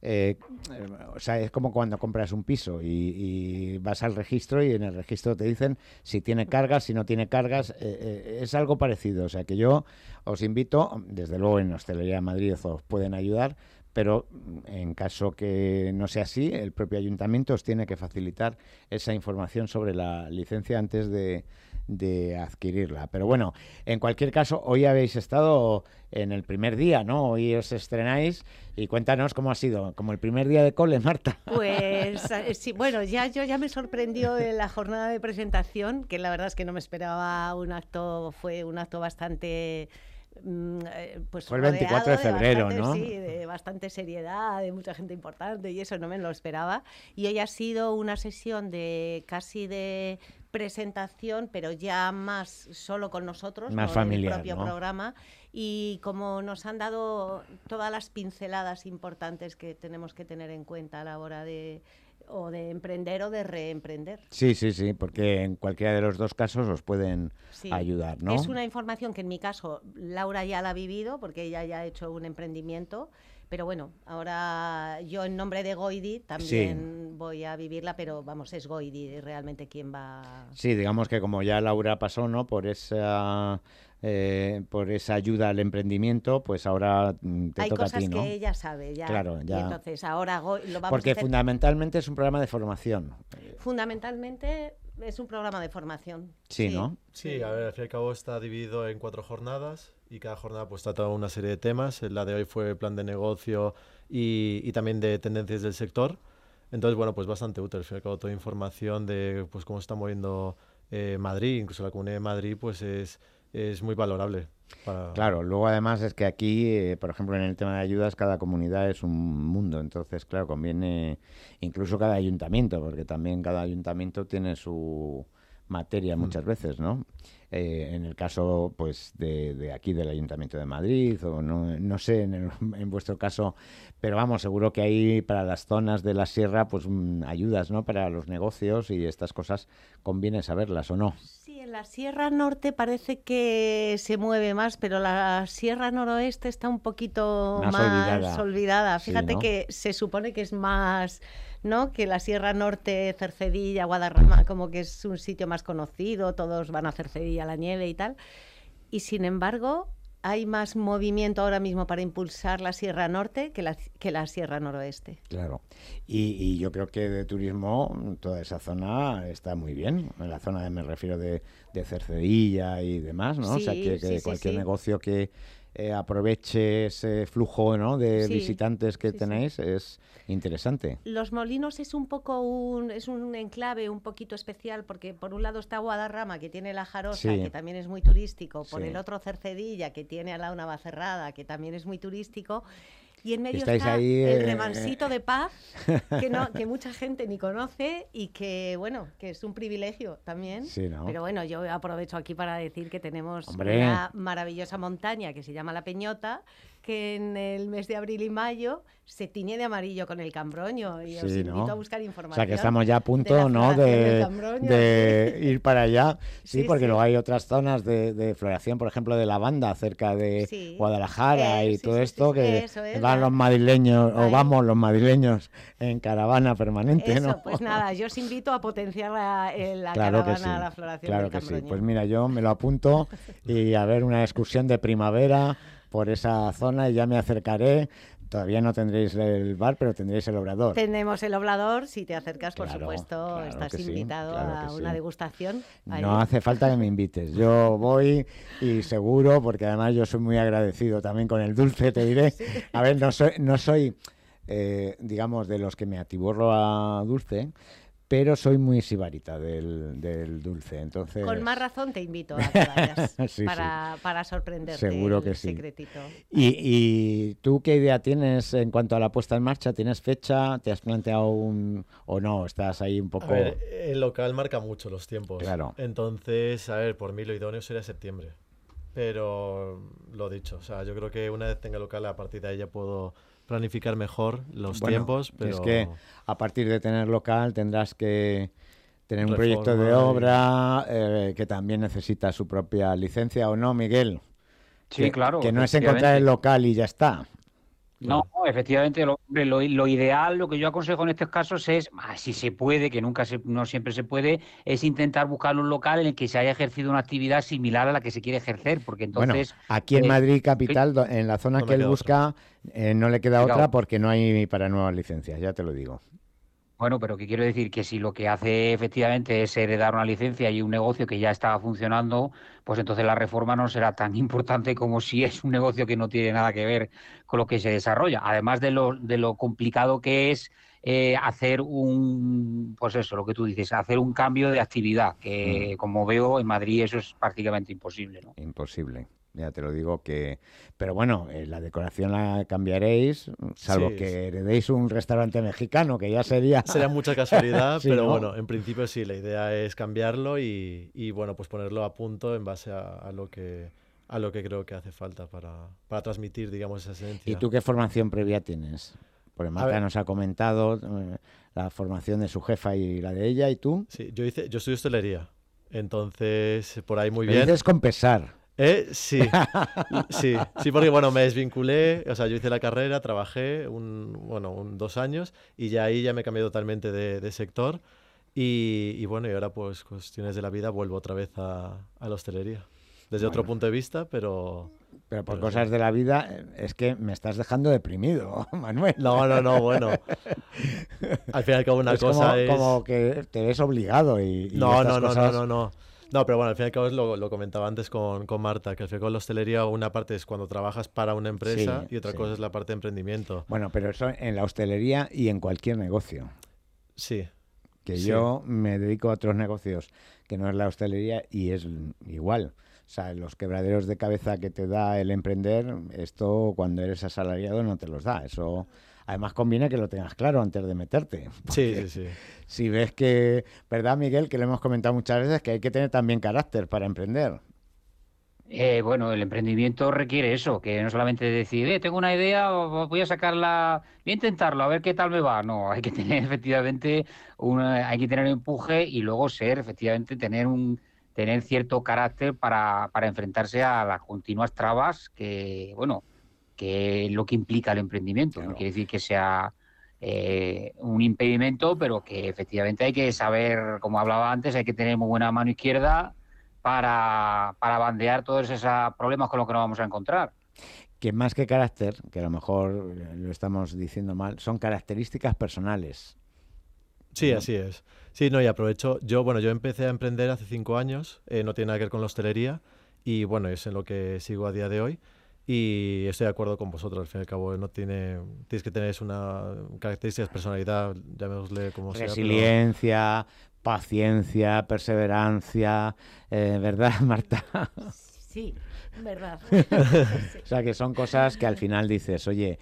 Speaker 2: o sea, es como cuando compras un piso y vas al registro y en el registro te dicen si tiene cargas, si no tiene cargas, es algo parecido. O sea, que yo os invito, desde luego en Hostelería de Madrid os pueden ayudar, pero en caso que no sea así, el propio ayuntamiento os tiene que facilitar esa información sobre la licencia antes de adquirirla. Pero bueno, en cualquier caso, hoy habéis estado en el primer día, ¿no? Hoy os estrenáis y cuéntanos cómo ha sido, como el primer día de cole, Marta.
Speaker 5: Pues sí, bueno, ya me sorprendió en la jornada de presentación, que la verdad es que no me esperaba fue un acto bastante... pues
Speaker 2: fue el 24 de febrero,
Speaker 5: bastante,
Speaker 2: ¿no?
Speaker 5: Sí, de bastante seriedad, de mucha gente importante, y eso no me lo esperaba. Y hoy ha sido una sesión casi de presentación, pero ya más solo con nosotros,
Speaker 2: más familiar,
Speaker 5: el propio programa, y como nos han dado todas las pinceladas importantes que tenemos que tener en cuenta a la hora de emprender o de reemprender.
Speaker 2: Sí, porque en cualquiera de los dos casos os pueden ayudar, ¿no?
Speaker 5: Es una información que en mi caso Laura ya la ha vivido, porque ella ya ha hecho un emprendimiento, pero bueno, ahora yo en nombre de Goidi también voy a vivirla, pero vamos, es Goidi realmente quien va...
Speaker 2: Sí, digamos que como ya Laura pasó, ¿no?, por esa ayuda al emprendimiento, pues ahora te toca a ti, ¿no?
Speaker 5: Hay cosas que ella sabe ya.
Speaker 2: Claro, ya.
Speaker 5: Y entonces ahora lo vamos
Speaker 2: porque
Speaker 5: a hacer...
Speaker 2: fundamentalmente es un programa de formación.
Speaker 5: Fundamentalmente es un programa de formación.
Speaker 2: Sí, ¿no?
Speaker 6: Sí, a ver, al fin y al cabo está dividido en 4 jornadas y cada jornada pues trata una serie de temas. La de hoy fue plan de negocio y también de tendencias del sector. Entonces, bueno, pues bastante útil. Al fin y al cabo toda información de pues cómo se está moviendo Madrid, incluso la Comunidad de Madrid, pues es muy valorable.
Speaker 2: Claro, luego además es que aquí, por ejemplo, en el tema de ayudas, cada comunidad es un mundo, entonces, claro, conviene incluso cada ayuntamiento, porque también cada ayuntamiento tiene su materia muchas veces, ¿no? En el caso, pues, de aquí del Ayuntamiento de Madrid, o no sé en vuestro caso, pero vamos, seguro que hay para las zonas de la sierra, pues, ayudas, ¿no?, para los negocios y estas cosas, conviene saberlas, ¿o no?
Speaker 5: Sí, en la Sierra Norte parece que se mueve más, pero la Sierra Noroeste está un poquito más olvidada. Fíjate, sí, ¿no?, que se supone que es más... ¿no?, que la Sierra Norte, Cercedilla, Guadarrama, como que es un sitio más conocido, todos van a Cercedilla a la nieve y tal, y sin embargo hay más movimiento ahora mismo para impulsar la Sierra Norte que la Sierra Noroeste.
Speaker 2: Claro, y yo creo que de turismo toda esa zona está muy bien, en la zona me refiero de Cercedilla y demás, ¿no?
Speaker 5: Sí,
Speaker 2: o sea, que
Speaker 5: sí,
Speaker 2: cualquier
Speaker 5: sí.
Speaker 2: negocio que aproveche ese flujo, ¿no?, de visitantes que tenéis es interesante.
Speaker 5: Los Molinos es un poco es un enclave un poquito especial, porque por un lado está Guadarrama, que tiene la Jarosa, que también es muy turístico, por el otro Cercedilla, que tiene al lado Navacerrada, que también es muy turístico, Y en medio
Speaker 2: Estáis
Speaker 5: está
Speaker 2: ahí,
Speaker 5: el Remansito de Paz, que mucha gente ni conoce y que, bueno, que es un privilegio también.
Speaker 2: Sí, ¿no?
Speaker 5: Pero bueno, yo aprovecho aquí para decir que tenemos
Speaker 2: ¡Hombre!
Speaker 5: una maravillosa montaña que se llama La Peñota, que en el mes de abril y mayo se tiñe de amarillo con el cambroño y os invito a buscar información.
Speaker 2: O sea, que estamos ya a punto, ¿no?, de ir para allá. Sí, porque luego hay otras zonas de floración, por ejemplo, de lavanda cerca de Guadalajara y todo esto, que van los madrileños, o vamos los madrileños en caravana permanente, ¿no?
Speaker 5: Pues nada, yo os invito a potenciar la
Speaker 2: claro
Speaker 5: caravana, la floración del cambroño.
Speaker 2: Sí. Pues mira, yo me lo apunto y a ver una excursión de primavera por esa zona y ya me acercaré. Todavía no tendréis el bar, pero tendréis el obrador.
Speaker 5: Tenemos el obrador, si te acercas, por supuesto, estás invitado a una degustación.
Speaker 2: No hace falta que me invites, yo voy y seguro, porque además yo soy muy agradecido también con el dulce, te diré. Sí. A ver, no soy digamos, de los que me atiborro a dulce, pero soy muy sibarita del dulce, entonces...
Speaker 5: Con más razón te invito a que vayas para sorprenderte.
Speaker 2: Seguro que
Speaker 5: el
Speaker 2: sí.
Speaker 5: Secretito.
Speaker 2: ¿Y tú qué idea tienes en cuanto a la puesta en marcha? ¿Tienes fecha? ¿Te has planteado o no? ¿Estás ahí un poco...?
Speaker 6: A ver, el local marca mucho los tiempos.
Speaker 2: Claro.
Speaker 6: Entonces, a ver, por mí lo idóneo sería septiembre. Pero lo dicho, o sea, yo creo que una vez tenga el local, a partir de ahí ya puedo planificar mejor los tiempos, pero...
Speaker 2: Es que a partir de tener local tendrás que tener un proyecto de obra que también necesita su propia licencia, ¿o no, Miguel?
Speaker 12: Sí, claro.
Speaker 2: Que no es encontrar el local y ya está.
Speaker 12: No, efectivamente, lo ideal, lo que yo aconsejo en estos casos es, si se puede, que no siempre se puede, es intentar buscar un local en el que se haya ejercido una actividad similar a la que se quiere ejercer, porque entonces...
Speaker 2: Bueno, aquí en Madrid capital, en la zona que él busca, no le queda otra porque no hay para nuevas licencias, ya te lo digo.
Speaker 12: Bueno, pero que quiero decir que si lo que hace efectivamente es heredar una licencia y un negocio que ya estaba funcionando, pues entonces la reforma no será tan importante como si es un negocio que no tiene nada que ver con lo que se desarrolla. Además de lo complicado que es hacer pues eso, lo que tú dices, hacer un cambio de actividad, que como veo en Madrid eso es prácticamente imposible, ¿no?
Speaker 2: Imposible. Ya te lo digo que... Pero bueno, la decoración la cambiaréis, salvo que heredéis un restaurante mexicano, que ya sería...
Speaker 6: Sería mucha casualidad,
Speaker 2: sí,
Speaker 6: pero
Speaker 2: ¿no?
Speaker 6: Bueno, en principio sí, la idea es cambiarlo y bueno, pues ponerlo a punto en base a lo que creo que hace falta para transmitir, digamos, esa esencia.
Speaker 2: ¿Y tú qué formación previa tienes? Porque Marta nos ha comentado la formación de su jefa y la de ella, ¿y tú?
Speaker 6: Sí, yo estudio hostelería, entonces por ahí muy bien.
Speaker 2: Dices con pesar.
Speaker 6: Sí, porque bueno, me desvinculé, o sea, yo hice la carrera, trabajé 2 años y ya ahí ya me cambié totalmente de sector y bueno, y ahora pues cuestiones de la vida vuelvo otra vez a la hostelería. Desde otro punto de vista, pero
Speaker 2: por cosas de la vida es que me estás dejando deprimido, Manuel.
Speaker 6: No, bueno. Al fin y al cabo una cosa es...
Speaker 2: como que te ves obligado y
Speaker 6: No, pero bueno, al fin y al cabo lo comentaba antes con Marta, que al fin y al cabo la hostelería una parte es cuando trabajas para una empresa y otra cosa es la parte de emprendimiento.
Speaker 2: Bueno, pero eso en la hostelería y en cualquier negocio.
Speaker 6: Sí.
Speaker 2: Yo me dedico a otros negocios que no es la hostelería y es igual. O sea, los quebraderos de cabeza que te da el emprender, esto cuando eres asalariado no te los da. Eso además conviene que lo tengas claro antes de meterte.
Speaker 6: Sí.
Speaker 2: Si ves que, ¿verdad, Miguel? Que lo hemos comentado muchas veces, que hay que tener también carácter para emprender.
Speaker 12: Bueno, el emprendimiento requiere eso, que no solamente decir, tengo una idea, voy a sacarla, voy a intentarlo, a ver qué tal me va. No, hay que tener efectivamente hay que tener empuje y luego tener cierto carácter para enfrentarse a las continuas trabas que es lo que implica el emprendimiento. Claro. No quiere decir que sea un impedimento, pero que efectivamente hay que saber, como hablaba antes, hay que tener muy buena mano izquierda para bandear todos esos problemas con los que nos vamos a encontrar.
Speaker 2: Que más que carácter, que a lo mejor lo estamos diciendo mal, son características personales.
Speaker 6: Sí, así es. Sí, y aprovecho. Yo empecé a emprender hace 5 años, no tiene nada que ver con la hostelería y bueno, es en lo que sigo a día de hoy y estoy de acuerdo con vosotros. Al fin y al cabo, tienes que tener una características, personalidad, llamémosle como sea.
Speaker 2: Resiliencia, paciencia, perseverancia, ¿verdad, Marta?
Speaker 5: Sí, verdad.
Speaker 2: O sea, que son cosas que al final dices, oye,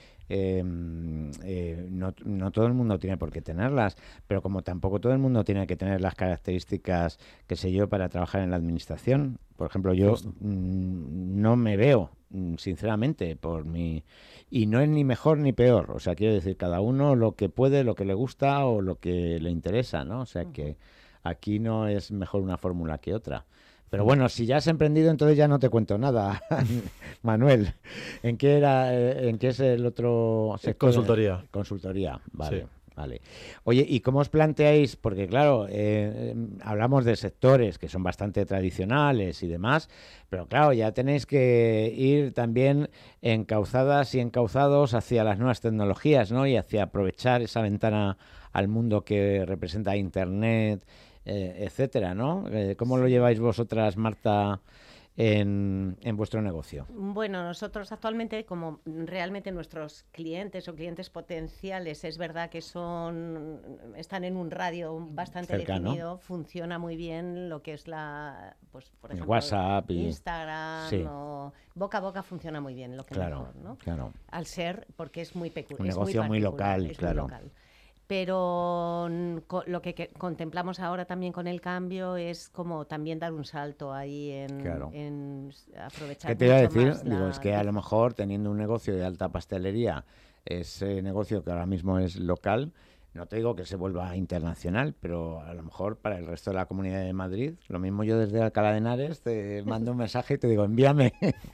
Speaker 2: no todo el mundo tiene por qué tenerlas, pero como tampoco todo el mundo tiene que tener las características, qué sé yo, para trabajar en la administración. Por ejemplo, yo no me veo, sinceramente, y no es ni mejor ni peor. O sea, quiero decir, cada uno lo que puede, lo que le gusta o lo que le interesa, ¿no? O sea, que aquí no es mejor una fórmula que otra. Pero bueno, si ya has emprendido, entonces ya no te cuento nada, Manuel. ¿En qué es el otro sector?
Speaker 6: Consultoría.
Speaker 2: Consultoría, vale.
Speaker 6: Sí.
Speaker 2: Vale. Oye, ¿y cómo os planteáis? Porque claro, hablamos de sectores que son bastante tradicionales y demás, pero claro, ya tenéis que ir también encauzadas y encauzados hacia las nuevas tecnologías, ¿no? Y hacia aprovechar esa ventana al mundo que representa Internet, etcétera, ¿no? ¿Cómo lo lleváis vosotras, Marta, en vuestro negocio?
Speaker 5: Bueno, nosotros actualmente, como realmente nuestros clientes o clientes potenciales, es verdad que están en un radio bastante
Speaker 2: cercano,
Speaker 5: definido, funciona muy bien lo que es pues, por ejemplo,
Speaker 2: WhatsApp y
Speaker 5: Instagram,
Speaker 2: sí.
Speaker 5: O boca a boca funciona muy bien, lo que mejor, ¿no?
Speaker 2: Claro.
Speaker 5: Al ser, porque es muy peculiar.
Speaker 2: Un negocio muy local,
Speaker 5: es
Speaker 2: claro.
Speaker 5: muy local. Pero lo que contemplamos ahora también con el cambio es como también dar un salto ahí en aprovechar.
Speaker 2: ¿Qué te iba a
Speaker 5: mucho
Speaker 2: decir?
Speaker 5: más
Speaker 2: Digo, es que a lo mejor teniendo un negocio de alta pastelería, ese negocio que ahora mismo es local, no te digo que se vuelva internacional, pero a lo mejor para el resto de la Comunidad de Madrid, lo mismo yo desde Alcalá de Henares te mando un mensaje y te digo, envíame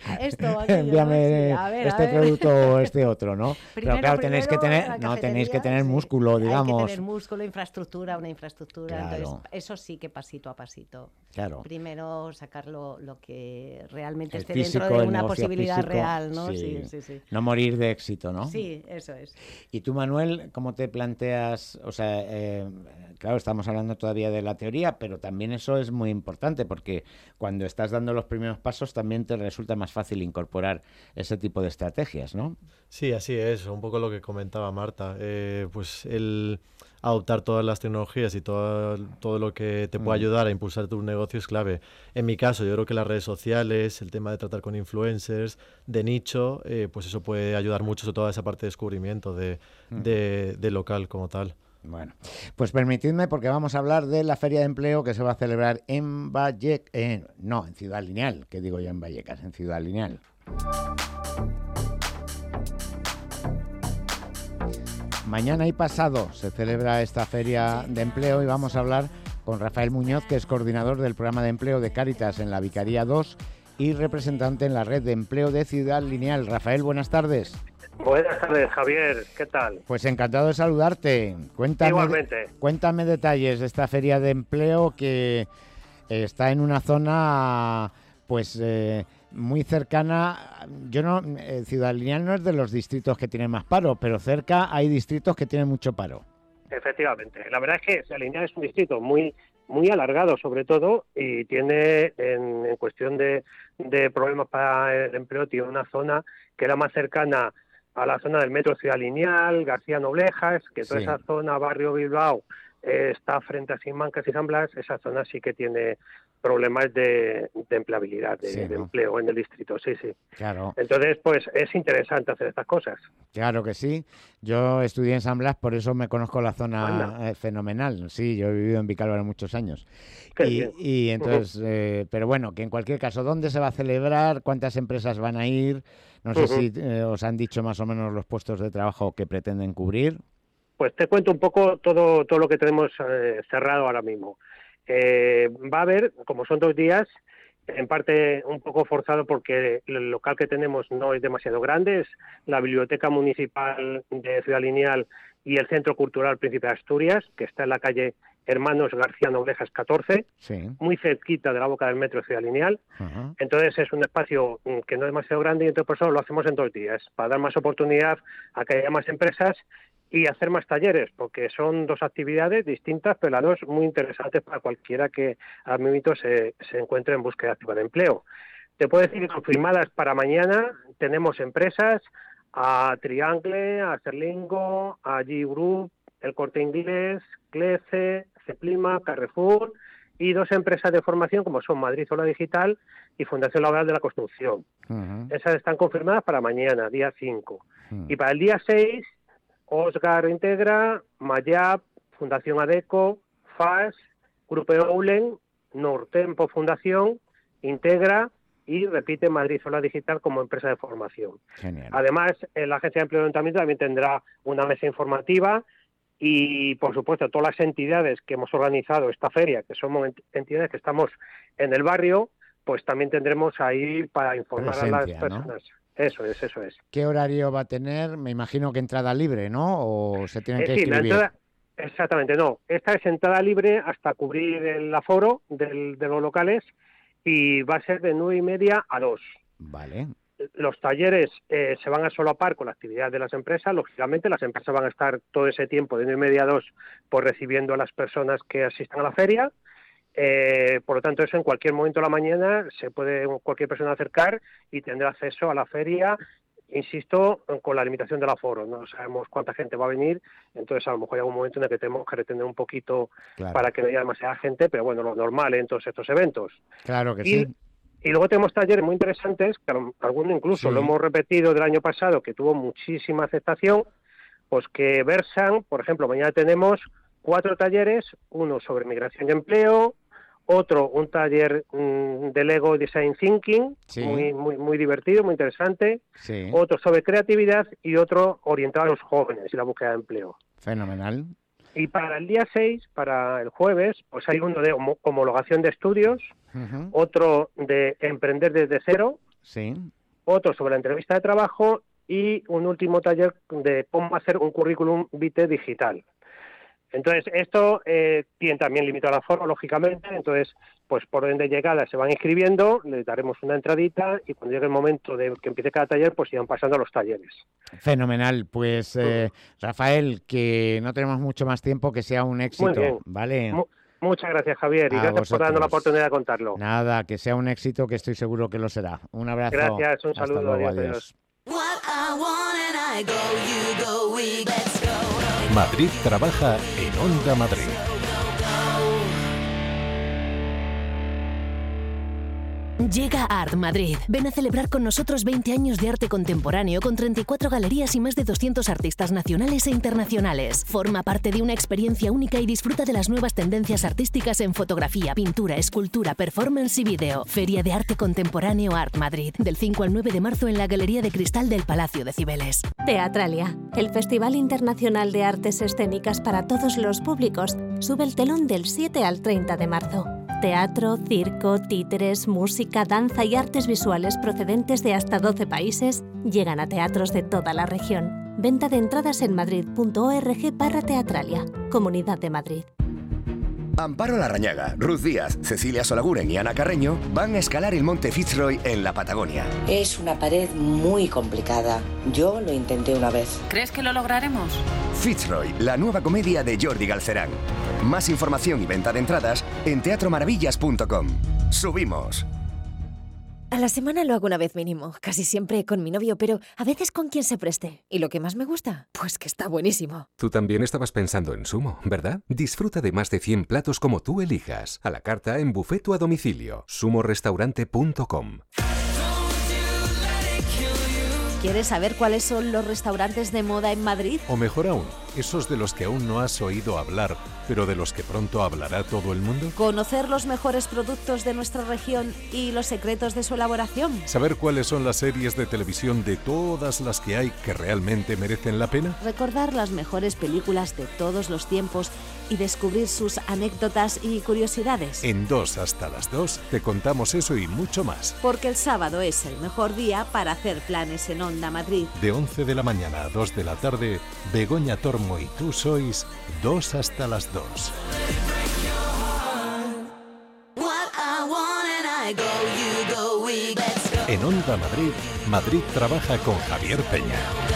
Speaker 2: envíame este producto o este otro, ¿no?
Speaker 5: Primero,
Speaker 2: pero claro, tenéis que tener músculo, digamos.
Speaker 5: Hay que tener músculo, una infraestructura,
Speaker 2: claro.
Speaker 5: Entonces eso sí que pasito a pasito.
Speaker 2: Claro.
Speaker 5: Primero sacar lo que realmente esté
Speaker 2: físico,
Speaker 5: dentro de una posibilidad
Speaker 2: físico,
Speaker 5: real, ¿no?
Speaker 2: Sí.
Speaker 5: Sí.
Speaker 2: No morir de éxito, ¿no?
Speaker 5: Sí, eso es.
Speaker 2: ¿Y tú, Manuel, cómo te planteas? O sea, claro, estamos hablando todavía de la teoría, pero también eso es muy importante porque cuando estás dando los primeros pasos también te resulta más fácil incorporar ese tipo de estrategias, ¿no?
Speaker 6: Sí, así es, un poco lo que comentaba Marta. Pues el adoptar todas las tecnologías y todo lo que te pueda ayudar a impulsar tu negocio es clave. En mi caso, yo creo que las redes sociales, el tema de tratar con influencers, de nicho, pues eso puede ayudar mucho, sobre todo a esa parte de descubrimiento de local como tal.
Speaker 2: Bueno, pues permitidme porque vamos a hablar de la Feria de Empleo que se va a celebrar en en Ciudad Lineal, que digo yo en Vallecas, en Ciudad Lineal. Mañana y pasado se celebra esta Feria de Empleo y vamos a hablar con Rafael Muñoz, que es coordinador del programa de empleo de Cáritas en la Vicaría 2 y representante en la red de empleo de Ciudad Lineal. Rafael, buenas tardes.
Speaker 15: Buenas tardes, Javier. ¿Qué tal?
Speaker 2: Pues encantado de saludarte.
Speaker 15: Igualmente.
Speaker 2: Cuéntame detalles de esta Feria de Empleo que está en una zona pues muy cercana. Ciudad Lineal no es de los distritos que tienen más paro, pero cerca hay distritos que tienen mucho paro.
Speaker 15: Efectivamente. La verdad es que Ciudad Lineal es un distrito muy alargado, sobre todo, y tiene, en cuestión de problemas para el empleo, tiene una zona que era más cercana a la zona del metro Ciudad Lineal, García Noblejas, que toda esa zona, barrio Bilbao, está frente a Simancas y San Blas. Esa zona sí que tiene problemas de empleabilidad, de empleo en el distrito, sí.
Speaker 2: Claro.
Speaker 15: Entonces, pues es interesante hacer estas cosas.
Speaker 2: Claro que sí. Yo estudié en San Blas, por eso me conozco la zona fenomenal. Sí, yo he vivido en Vicálvaro muchos años. Y entonces, pero bueno, que en cualquier caso, ¿dónde se va a celebrar? ¿Cuántas empresas van a ir? No sé si os han dicho más o menos los puestos de trabajo que pretenden cubrir.
Speaker 15: Pues te cuento un poco todo lo que tenemos cerrado ahora mismo. Va a haber, como son 2 días, en parte un poco forzado porque el local que tenemos no es demasiado grande, es la Biblioteca Municipal de Ciudad Lineal y el Centro Cultural Príncipe de Asturias, que está en la calle Hermanos García Noblejas 14, muy cerquita de la boca del metro de Ciudad Lineal. Entonces es un espacio que no es demasiado grande y entonces por eso lo hacemos en 2 días, para dar más oportunidad a que haya más empresas y hacer más talleres, porque son 2 actividades distintas, pero las 2 muy interesantes para cualquiera que al momento se encuentre en búsqueda activa de empleo. Te puedo decir que confirmadas para mañana tenemos empresas a Triangle, a Cerlingo, a G Group, El Corte Inglés, Clece, Ceplima, Carrefour y 2 empresas de formación como son Madrid Ola Digital y Fundación Laboral de la Construcción. Esas están confirmadas para mañana, día 5. Y para el día 6, Osgar Integra, Mayap, Fundación Adeco, FAS, Grupo Eulen, Nortempo Fundación, Integra y repite Madrid Solar Digital como empresa de formación.
Speaker 2: Genial.
Speaker 15: Además, la Agencia de Empleo del Ayuntamiento también tendrá una mesa informativa y, por supuesto, todas las entidades que hemos organizado esta feria, que somos entidades que estamos en el barrio, pues también tendremos ahí para informar
Speaker 2: presencia,
Speaker 15: a las personas. ¿No? Eso es.
Speaker 2: ¿Qué horario va a tener? Me imagino que entrada libre, ¿no? ¿O se tienen que
Speaker 15: Sí,
Speaker 2: inscribir?
Speaker 15: Exactamente, no. Esta es entrada libre hasta cubrir el aforo de los locales y va a ser de 9:30 a 2.
Speaker 2: Vale.
Speaker 15: Los talleres se van a solapar con la actividad de las empresas. Lógicamente, las empresas van a estar todo ese tiempo de 9:30 a 2 pues recibiendo a las personas que asistan a la feria. Por lo tanto, eso en cualquier momento de la mañana se puede cualquier persona acercar y tendrá acceso a la feria, insisto, con la limitación del aforo. No sabemos cuánta gente va a venir, entonces a lo mejor hay algún momento en el que tenemos que retener un poquito para que no haya demasiada gente, pero bueno, lo normal en todos estos eventos.
Speaker 2: Claro que sí.
Speaker 15: Y luego tenemos talleres muy interesantes, que alguno incluso lo hemos repetido del año pasado, que tuvo muchísima aceptación, pues que versan, por ejemplo, mañana tenemos 4 talleres, uno sobre migración y empleo, otro, un taller de Lego Design Thinking, muy divertido, muy interesante, otro sobre creatividad y otro orientado a los jóvenes y la búsqueda de empleo.
Speaker 2: Fenomenal.
Speaker 15: Y para el día 6, para el jueves, pues hay uno de homologación de estudios, otro de emprender desde cero, otro sobre la entrevista de trabajo y un último taller de cómo hacer un currículum vitae digital. Entonces, esto tiene también limitado el aforo, lógicamente, entonces, pues por orden de llegada se van inscribiendo, les daremos una entradita y cuando llegue el momento de que empiece cada taller, pues irán pasando a los talleres.
Speaker 2: Fenomenal, pues Rafael, que no tenemos mucho más tiempo, que sea un éxito,
Speaker 15: muy bien.
Speaker 2: ¿Vale?
Speaker 15: Muchas gracias, Javier, y gracias por darnos la oportunidad de contarlo.
Speaker 2: Nada, que sea un éxito, que estoy seguro que lo será. Un abrazo.
Speaker 15: Gracias, un
Speaker 2: Hasta
Speaker 15: saludo.
Speaker 2: luego,
Speaker 15: Adiós.
Speaker 1: Madrid trabaja en Onda Madrid.
Speaker 8: Llega Art Madrid. Ven a celebrar con nosotros 20 años de arte contemporáneo con 34 galerías y más de 200 artistas nacionales e internacionales. Forma parte de una experiencia única y disfruta de las nuevas tendencias artísticas en fotografía, pintura, escultura, performance y vídeo. Feria de Arte Contemporáneo Art Madrid, del 5 al 9 de marzo en la Galería de Cristal del Palacio de Cibeles.
Speaker 9: Teatralia, el Festival Internacional de Artes Escénicas para todos los públicos, sube el telón del 7 al 30 de marzo. Teatro, circo, títeres, música, danza y artes visuales procedentes de hasta 12 países llegan a teatros de toda la región. Venta de entradas en madrid.org/teatralia, Comunidad de Madrid.
Speaker 10: Amparo Larrañaga, Ruth Díaz, Cecilia Solaguren y Ana Carreño van a escalar el monte Fitzroy en la Patagonia.
Speaker 11: Es una pared muy complicada. Yo lo intenté una vez.
Speaker 16: ¿Crees que lo lograremos?
Speaker 10: Fitzroy, la nueva comedia de Jordi Galcerán. Más información y venta de entradas en teatromaravillas.com. ¡Subimos!
Speaker 13: A la semana lo hago una vez mínimo, casi siempre con mi novio, pero a veces con quien se preste. ¿Y lo que más me gusta? Pues que está buenísimo.
Speaker 14: Tú también estabas pensando en Sumo, ¿verdad? Disfruta de más de 100 platos como tú elijas. A la carta en buffet o a domicilio. sumorestaurante.com.
Speaker 17: ¿Quieres saber cuáles son los restaurantes de moda en Madrid?
Speaker 1: O mejor aún, esos de los que aún no has oído hablar, pero de los que pronto hablará todo el mundo.
Speaker 17: ¿Conocer los mejores productos de nuestra región y los secretos de su elaboración?
Speaker 1: ¿Saber cuáles son las series de televisión de todas las que hay que realmente merecen la pena?
Speaker 17: Recordar las mejores películas de todos los tiempos y descubrir sus anécdotas y curiosidades.
Speaker 1: En 2 hasta las 2 te contamos eso y mucho más.
Speaker 17: Porque el sábado es el mejor día para hacer planes en Onda Madrid.
Speaker 1: De 11 de la mañana a 2 de la tarde, Begoña Tormo y tú sois 2 hasta las 2. En Onda Madrid, Madrid trabaja con Javier Peña.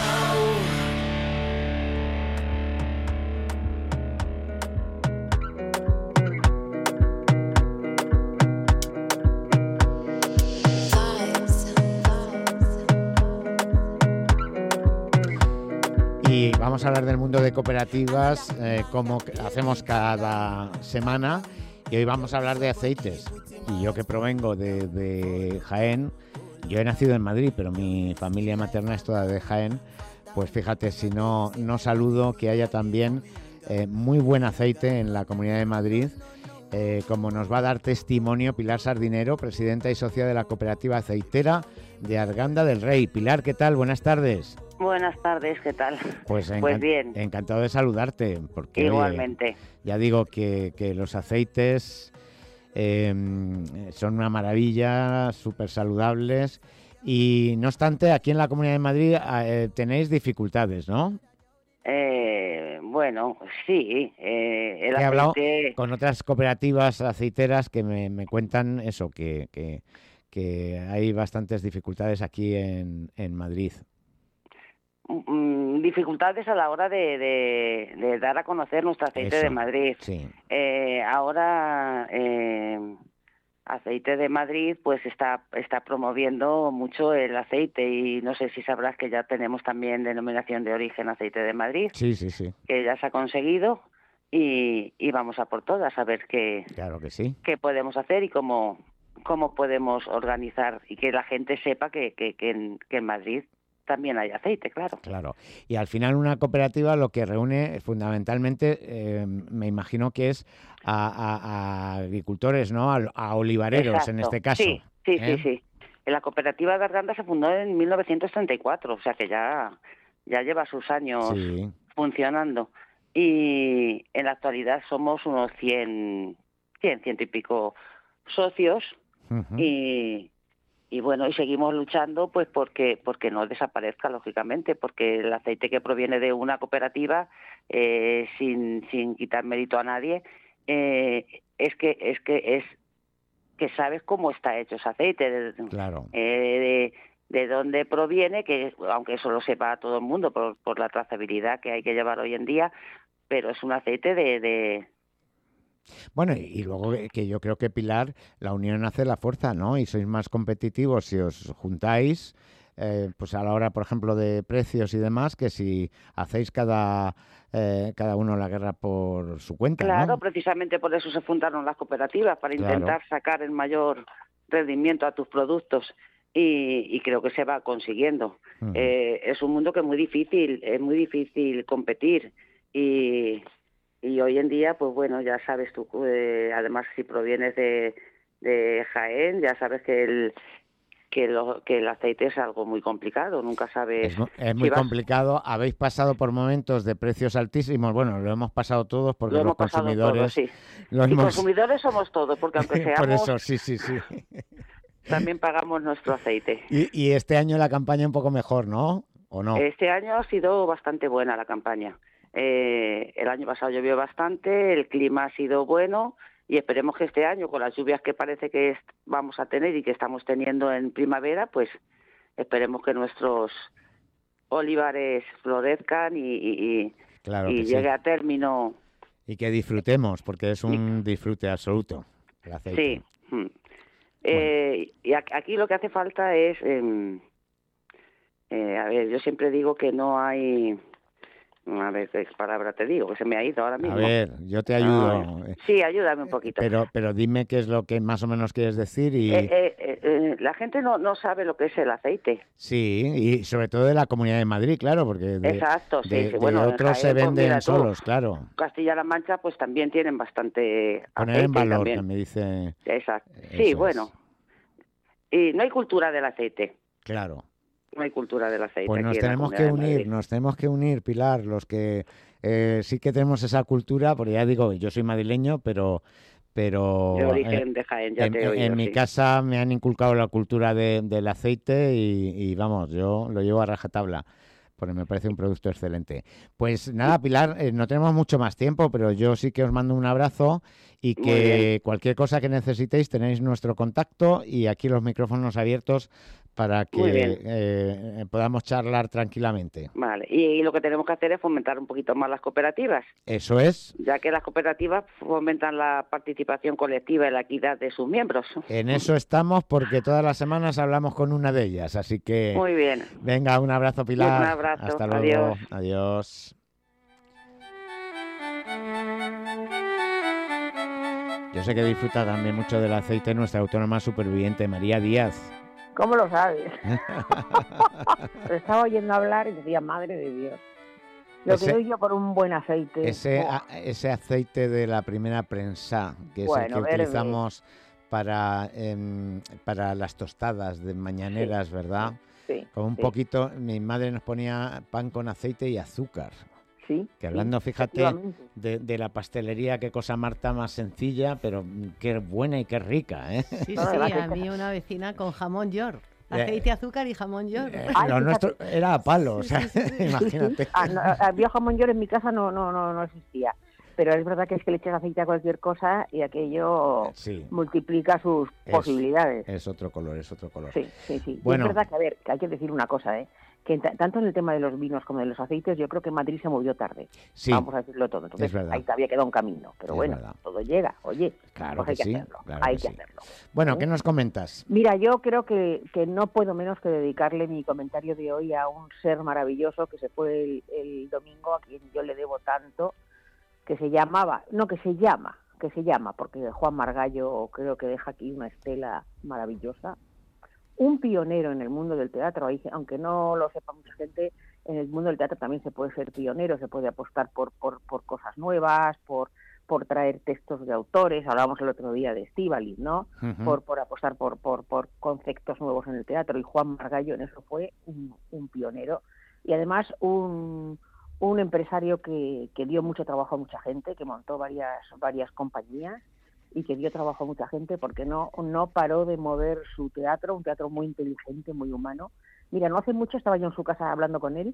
Speaker 2: Y vamos a hablar del mundo de cooperativas, como hacemos cada semana, y hoy vamos a hablar de aceites. Y yo que provengo de Jaén, yo he nacido en Madrid, pero mi familia materna es toda de Jaén, pues fíjate, si no saludo que haya también muy buen aceite en la Comunidad de Madrid, como nos va a dar testimonio Pilar Sardinero, presidenta y socia de la cooperativa aceitera de Arganda del Rey. Pilar, ¿qué tal? Buenas tardes.
Speaker 16: Buenas tardes, ¿qué tal?
Speaker 2: Pues
Speaker 16: bien.
Speaker 2: Encantado de saludarte. Porque,
Speaker 16: igualmente.
Speaker 2: Oye, ya digo que los aceites son una maravilla, súper saludables. Y no obstante, aquí en la Comunidad de Madrid tenéis dificultades, ¿no?
Speaker 16: Bueno, sí.
Speaker 2: He hablado con otras cooperativas aceiteras que me cuentan eso, que hay bastantes dificultades aquí en Madrid.
Speaker 16: Dificultades a la hora de dar a conocer nuestro aceite de Madrid.
Speaker 2: Sí.
Speaker 16: Ahora Aceite de Madrid pues está promoviendo mucho el aceite, y no sé si sabrás que ya tenemos también denominación de origen Aceite de Madrid.
Speaker 2: Sí.
Speaker 16: Que ya se ha conseguido, y vamos a por todas a ver qué podemos hacer y cómo podemos organizar, y que la gente sepa que en Madrid también hay aceite, claro.
Speaker 2: Claro. Y al final una cooperativa lo que reúne fundamentalmente, me imagino que es a agricultores, ¿no? A olivareros. Exacto. En este caso.
Speaker 16: Sí. La cooperativa de Arganda se fundó en 1934, o sea que ya lleva sus años funcionando. Y en la actualidad somos unos 100 y pico socios. Uh-huh. Y bueno, y seguimos luchando pues porque no desaparezca, lógicamente, porque el aceite que proviene de una cooperativa, sin quitar mérito a nadie, es que sabes cómo está hecho ese aceite,
Speaker 2: claro.
Speaker 16: De dónde proviene, que aunque eso lo sepa todo el mundo por la trazabilidad que hay que llevar hoy en día, pero es un aceite de
Speaker 2: Bueno, y luego que yo creo que, Pilar, la unión hace la fuerza, ¿no? Y sois más competitivos si os juntáis, pues a la hora, por ejemplo, de precios y demás, que si hacéis cada uno la guerra por su cuenta,
Speaker 16: Claro,
Speaker 2: ¿no?
Speaker 16: Precisamente por eso se fundaron las cooperativas, para intentar sacar el mayor rendimiento a tus productos, y creo que se va consiguiendo. Uh-huh. Es un mundo que es muy difícil competir, y hoy en día, pues bueno, ya sabes tú, además si provienes de Jaén, ya sabes que el aceite es algo muy complicado, nunca sabes.
Speaker 2: Es muy complicado. Habéis pasado por momentos de precios altísimos. Bueno, lo hemos pasado todos porque los consumidores.
Speaker 16: Todos, sí. Consumidores somos todos, porque aunque seamos.
Speaker 2: Por eso, sí.
Speaker 16: También pagamos nuestro aceite.
Speaker 2: Y este año la campaña un poco mejor, ¿no? ¿O no?
Speaker 16: Este año ha sido bastante buena la campaña. El año pasado llovió bastante, el clima ha sido bueno, y esperemos que este año, con las lluvias que parece que vamos a tener y que estamos teniendo en primavera, pues esperemos que nuestros olivares florezcan y llegue a término.
Speaker 2: Y que disfrutemos, porque es un disfrute absoluto el aceite.
Speaker 16: Sí. Bueno. Y aquí lo que hace falta es, a ver, yo siempre digo que no hay... A ver, ¿qué palabra te digo? Que se me ha ido ahora mismo.
Speaker 2: A ver, yo te ayudo.
Speaker 16: Sí, ayúdame un poquito.
Speaker 2: Pero dime qué es lo que más o menos quieres decir.
Speaker 16: La gente no sabe lo que es el aceite.
Speaker 2: Sí, y sobre todo de la Comunidad de Madrid, claro, porque
Speaker 16: Exacto, sí.
Speaker 2: Bueno, otros Jaén, se venden pues solos, claro.
Speaker 16: Castilla-La Mancha pues también tienen bastante
Speaker 2: poner
Speaker 16: aceite
Speaker 2: en valor,
Speaker 16: también.
Speaker 2: Que me dice.
Speaker 16: Exacto. Sí, bueno. Y no hay cultura del aceite.
Speaker 2: Claro.
Speaker 16: No hay cultura del aceite.
Speaker 2: Pues nos tenemos que unir, Pilar, los que sí que tenemos esa cultura, porque ya digo, yo soy madrileño, pero
Speaker 16: de origen de Jaén, ya te he oído,
Speaker 2: en mi casa me han inculcado la cultura del aceite y vamos, yo lo llevo a rajatabla, porque me parece un producto excelente. Pues nada, Pilar, no tenemos mucho más tiempo, pero yo sí que os mando un abrazo, y que cualquier cosa que necesitéis tenéis nuestro contacto, y aquí los micrófonos abiertos para que podamos charlar tranquilamente.
Speaker 16: Vale, y lo que tenemos que hacer es fomentar un poquito más las cooperativas.
Speaker 2: Eso es.
Speaker 16: Ya que las cooperativas fomentan la participación colectiva y la equidad de sus miembros.
Speaker 2: En eso estamos, porque todas las semanas hablamos con una de ellas, así que...
Speaker 16: Muy bien.
Speaker 2: Venga, un abrazo, Pilar.
Speaker 16: Un abrazo.
Speaker 2: Hasta luego. Adiós. Yo sé que disfruta también mucho del aceite nuestra autónoma superviviente, María Díaz.
Speaker 18: ¿Cómo lo sabes? Lo estaba oyendo hablar y decía, madre de Dios. Lo que doy yo por un buen aceite.
Speaker 2: Ese aceite de la primera prensa, que es el que utilizamos para las tostadas de mañaneras, sí, ¿verdad?
Speaker 18: Sí.
Speaker 2: Con un poquito, mi madre nos ponía pan con aceite y azúcar.
Speaker 18: Sí.
Speaker 2: Que hablando, fíjate, de la pastelería, qué cosa, Marta, más sencilla, pero qué buena y qué rica, ¿eh?
Speaker 5: Sí, a mí una vecina con jamón york. Aceite, azúcar y jamón york.
Speaker 2: Lo nuestro era a palo, o sea, imagínate.
Speaker 18: Había jamón york en mi casa, no existía. Pero es verdad que es que le echas aceite a cualquier cosa y aquello multiplica sus posibilidades.
Speaker 2: Es otro color.
Speaker 18: Sí.
Speaker 2: Bueno.
Speaker 18: Es verdad que, a ver, que hay que decir una cosa, que tanto en el tema de los vinos como de los aceites, yo creo que Madrid se movió tarde.
Speaker 2: Sí.
Speaker 18: Vamos a decirlo todo. Entonces, ahí todavía queda un camino. Pero bueno, todo llega. Oye,
Speaker 2: claro
Speaker 18: pues hay que hacerlo. Hay que hacerlo.
Speaker 2: Bueno, ¿qué nos comentas?
Speaker 18: Mira, yo creo que no puedo menos que dedicarle mi comentario de hoy a un ser maravilloso que se fue el domingo, a quien yo le debo tanto, que se llama, porque Juan Margallo creo que deja aquí una estela maravillosa. Un pionero en el mundo del teatro, aunque no lo sepa mucha gente, en el mundo del teatro también se puede ser pionero, se puede apostar por cosas nuevas, por traer textos de autores, hablábamos el otro día de Estíbaliz, ¿no? Uh-huh. Por apostar por conceptos nuevos en el teatro, y Juan Margallo en eso fue un pionero, y además un empresario que dio mucho trabajo a mucha gente, que montó varias compañías, y que dio trabajo a mucha gente porque no paró de mover su teatro, un teatro muy inteligente, muy humano. Mira, no hace mucho estaba yo en su casa hablando con él,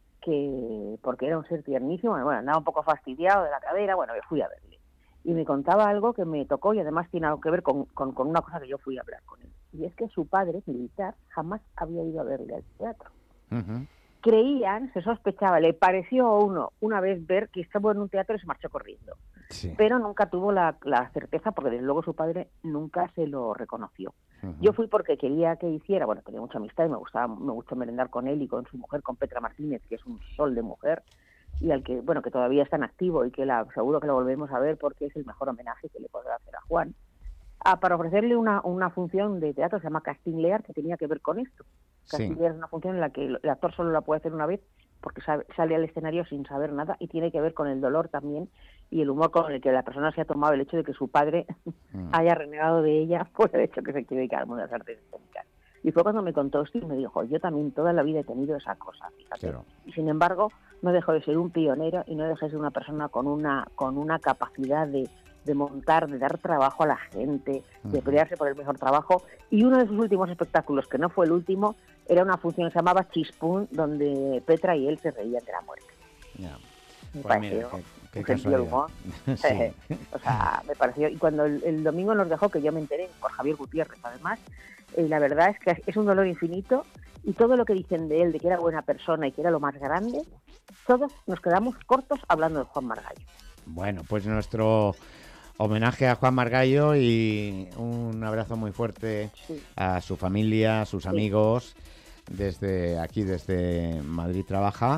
Speaker 18: porque era un ser tiernísimo, bueno, andaba un poco fastidiado de la cadera, bueno, me fui a verle. Y me contaba algo que me tocó y además tiene algo que ver con una cosa que yo fui a hablar con él. Y es que su padre, militar, jamás había ido a verle al teatro. Uh-huh. Creían, se sospechaba, le pareció a uno una vez ver que estaba en un teatro y se marchó corriendo. Sí. Pero nunca tuvo la certeza, porque desde luego su padre nunca se lo reconoció. Uh-huh. Yo fui porque quería que hiciera, bueno, tenía mucha amistad y me gustó merendar con él y con su mujer, con Petra Martínez, que es un sol de mujer, y al que, bueno, que todavía está en activo y que seguro que lo volvemos a ver porque es el mejor homenaje que le podrá hacer a Juan, para ofrecerle una función de teatro que se llama Casting Lear, que tenía que ver con esto. Casting Lear es una función en la que el actor solo la puede hacer una vez porque sale al escenario sin saber nada, y tiene que ver con el dolor también y el humor con el que la persona se ha tomado el hecho de que su padre haya renegado de ella por el hecho que se quiere dedicar al mundo de las artes escénicas. Y fue cuando me contó esto y me dijo, yo también toda la vida he tenido esa cosa, fíjate. Claro. Y sin embargo, no dejó de ser un pionero y no dejó de ser una persona con una capacidad de montar, de dar trabajo a la gente, de pelearse por el mejor trabajo. Y uno de sus últimos espectáculos, que no fue el último, era una función que se llamaba Chispún, donde Petra y él se reían de la muerte.
Speaker 2: Yeah.
Speaker 18: Me
Speaker 2: pues
Speaker 18: pareció
Speaker 2: qué
Speaker 18: un sentido del humor. Sí. O sea, me pareció. Y cuando el domingo nos dejó, que yo me enteré por Javier Gutiérrez, además, la verdad es que es un dolor infinito, y todo lo que dicen de él, de que era buena persona y que era lo más grande, todos nos quedamos cortos hablando de Juan Margallo.
Speaker 2: Bueno, pues nuestro homenaje a Juan Margallo y un abrazo muy fuerte a su familia, a sus amigos, desde aquí, desde Madrid Trabaja.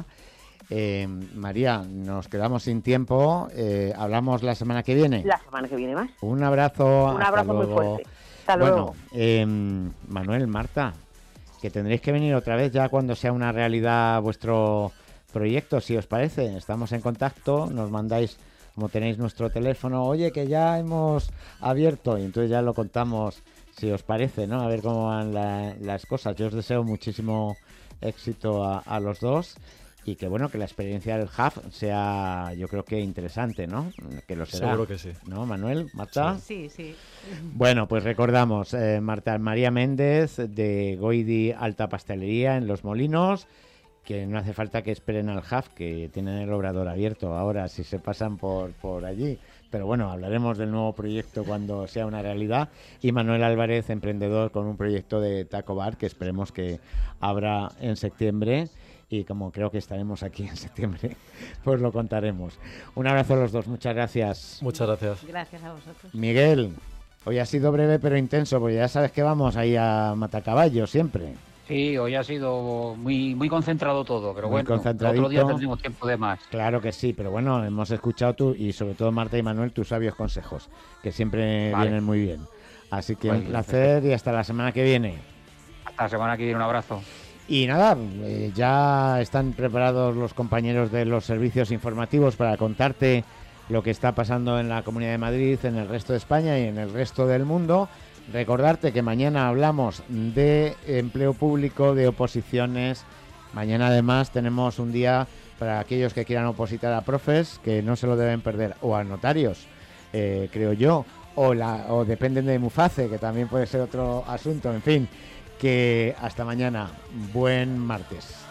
Speaker 2: María, nos quedamos sin tiempo, hablamos la semana que viene.
Speaker 18: La semana que viene más.
Speaker 2: Un abrazo.
Speaker 18: Un abrazo muy fuerte. Hasta luego.
Speaker 2: Manuel, Marta, que tendréis que venir otra vez ya cuando sea una realidad vuestro proyecto, si os parece. Estamos en contacto, nos mandáis, como tenéis nuestro teléfono, oye, que ya hemos abierto, y entonces ya lo contamos, si os parece, ¿no? A ver cómo van las cosas. Yo os deseo muchísimo éxito a los dos, y que bueno, que la experiencia del Hub sea, yo creo que interesante, ¿no? Que lo será.
Speaker 6: Seguro que sí.
Speaker 2: ¿No, Manuel? ¿Marta?
Speaker 5: Sí, sí.
Speaker 2: Bueno, pues recordamos, María Méndez, de Goidi Alta Pastelería en Los Molinos, que no hace falta que esperen al Hub, que tienen el obrador abierto ahora, si se pasan por allí. Pero bueno, hablaremos del nuevo proyecto cuando sea una realidad. Y Manuel Álvarez, emprendedor, con un proyecto de Taco Bar que esperemos que abra en septiembre. Y como creo que estaremos aquí en septiembre, pues lo contaremos. Un abrazo a los dos, muchas gracias.
Speaker 6: Muchas gracias.
Speaker 5: Gracias a vosotros.
Speaker 2: Miguel, hoy ha sido breve pero intenso, porque ya sabes que vamos ahí a matacaballo siempre.
Speaker 12: Sí, hoy ha sido muy concentrado todo, pero
Speaker 2: muy
Speaker 12: bueno, otro día tendremos tiempo de más.
Speaker 2: Claro que sí, pero bueno, hemos escuchado tú y sobre todo Marta y Manuel tus sabios consejos, que siempre vienen muy bien. Así que un placer y hasta la semana que viene.
Speaker 12: Hasta la semana que viene, un abrazo.
Speaker 2: Y nada, ya están preparados los compañeros de los servicios informativos para contarte lo que está pasando en la Comunidad de Madrid, en el resto de España y en el resto del mundo. Recordarte que mañana hablamos de empleo público, de oposiciones. Mañana además tenemos un día para aquellos que quieran opositar a profes, que no se lo deben perder, o a notarios, creo yo, o dependen de Muface, que también puede ser otro asunto. En fin, que hasta mañana. Buen martes.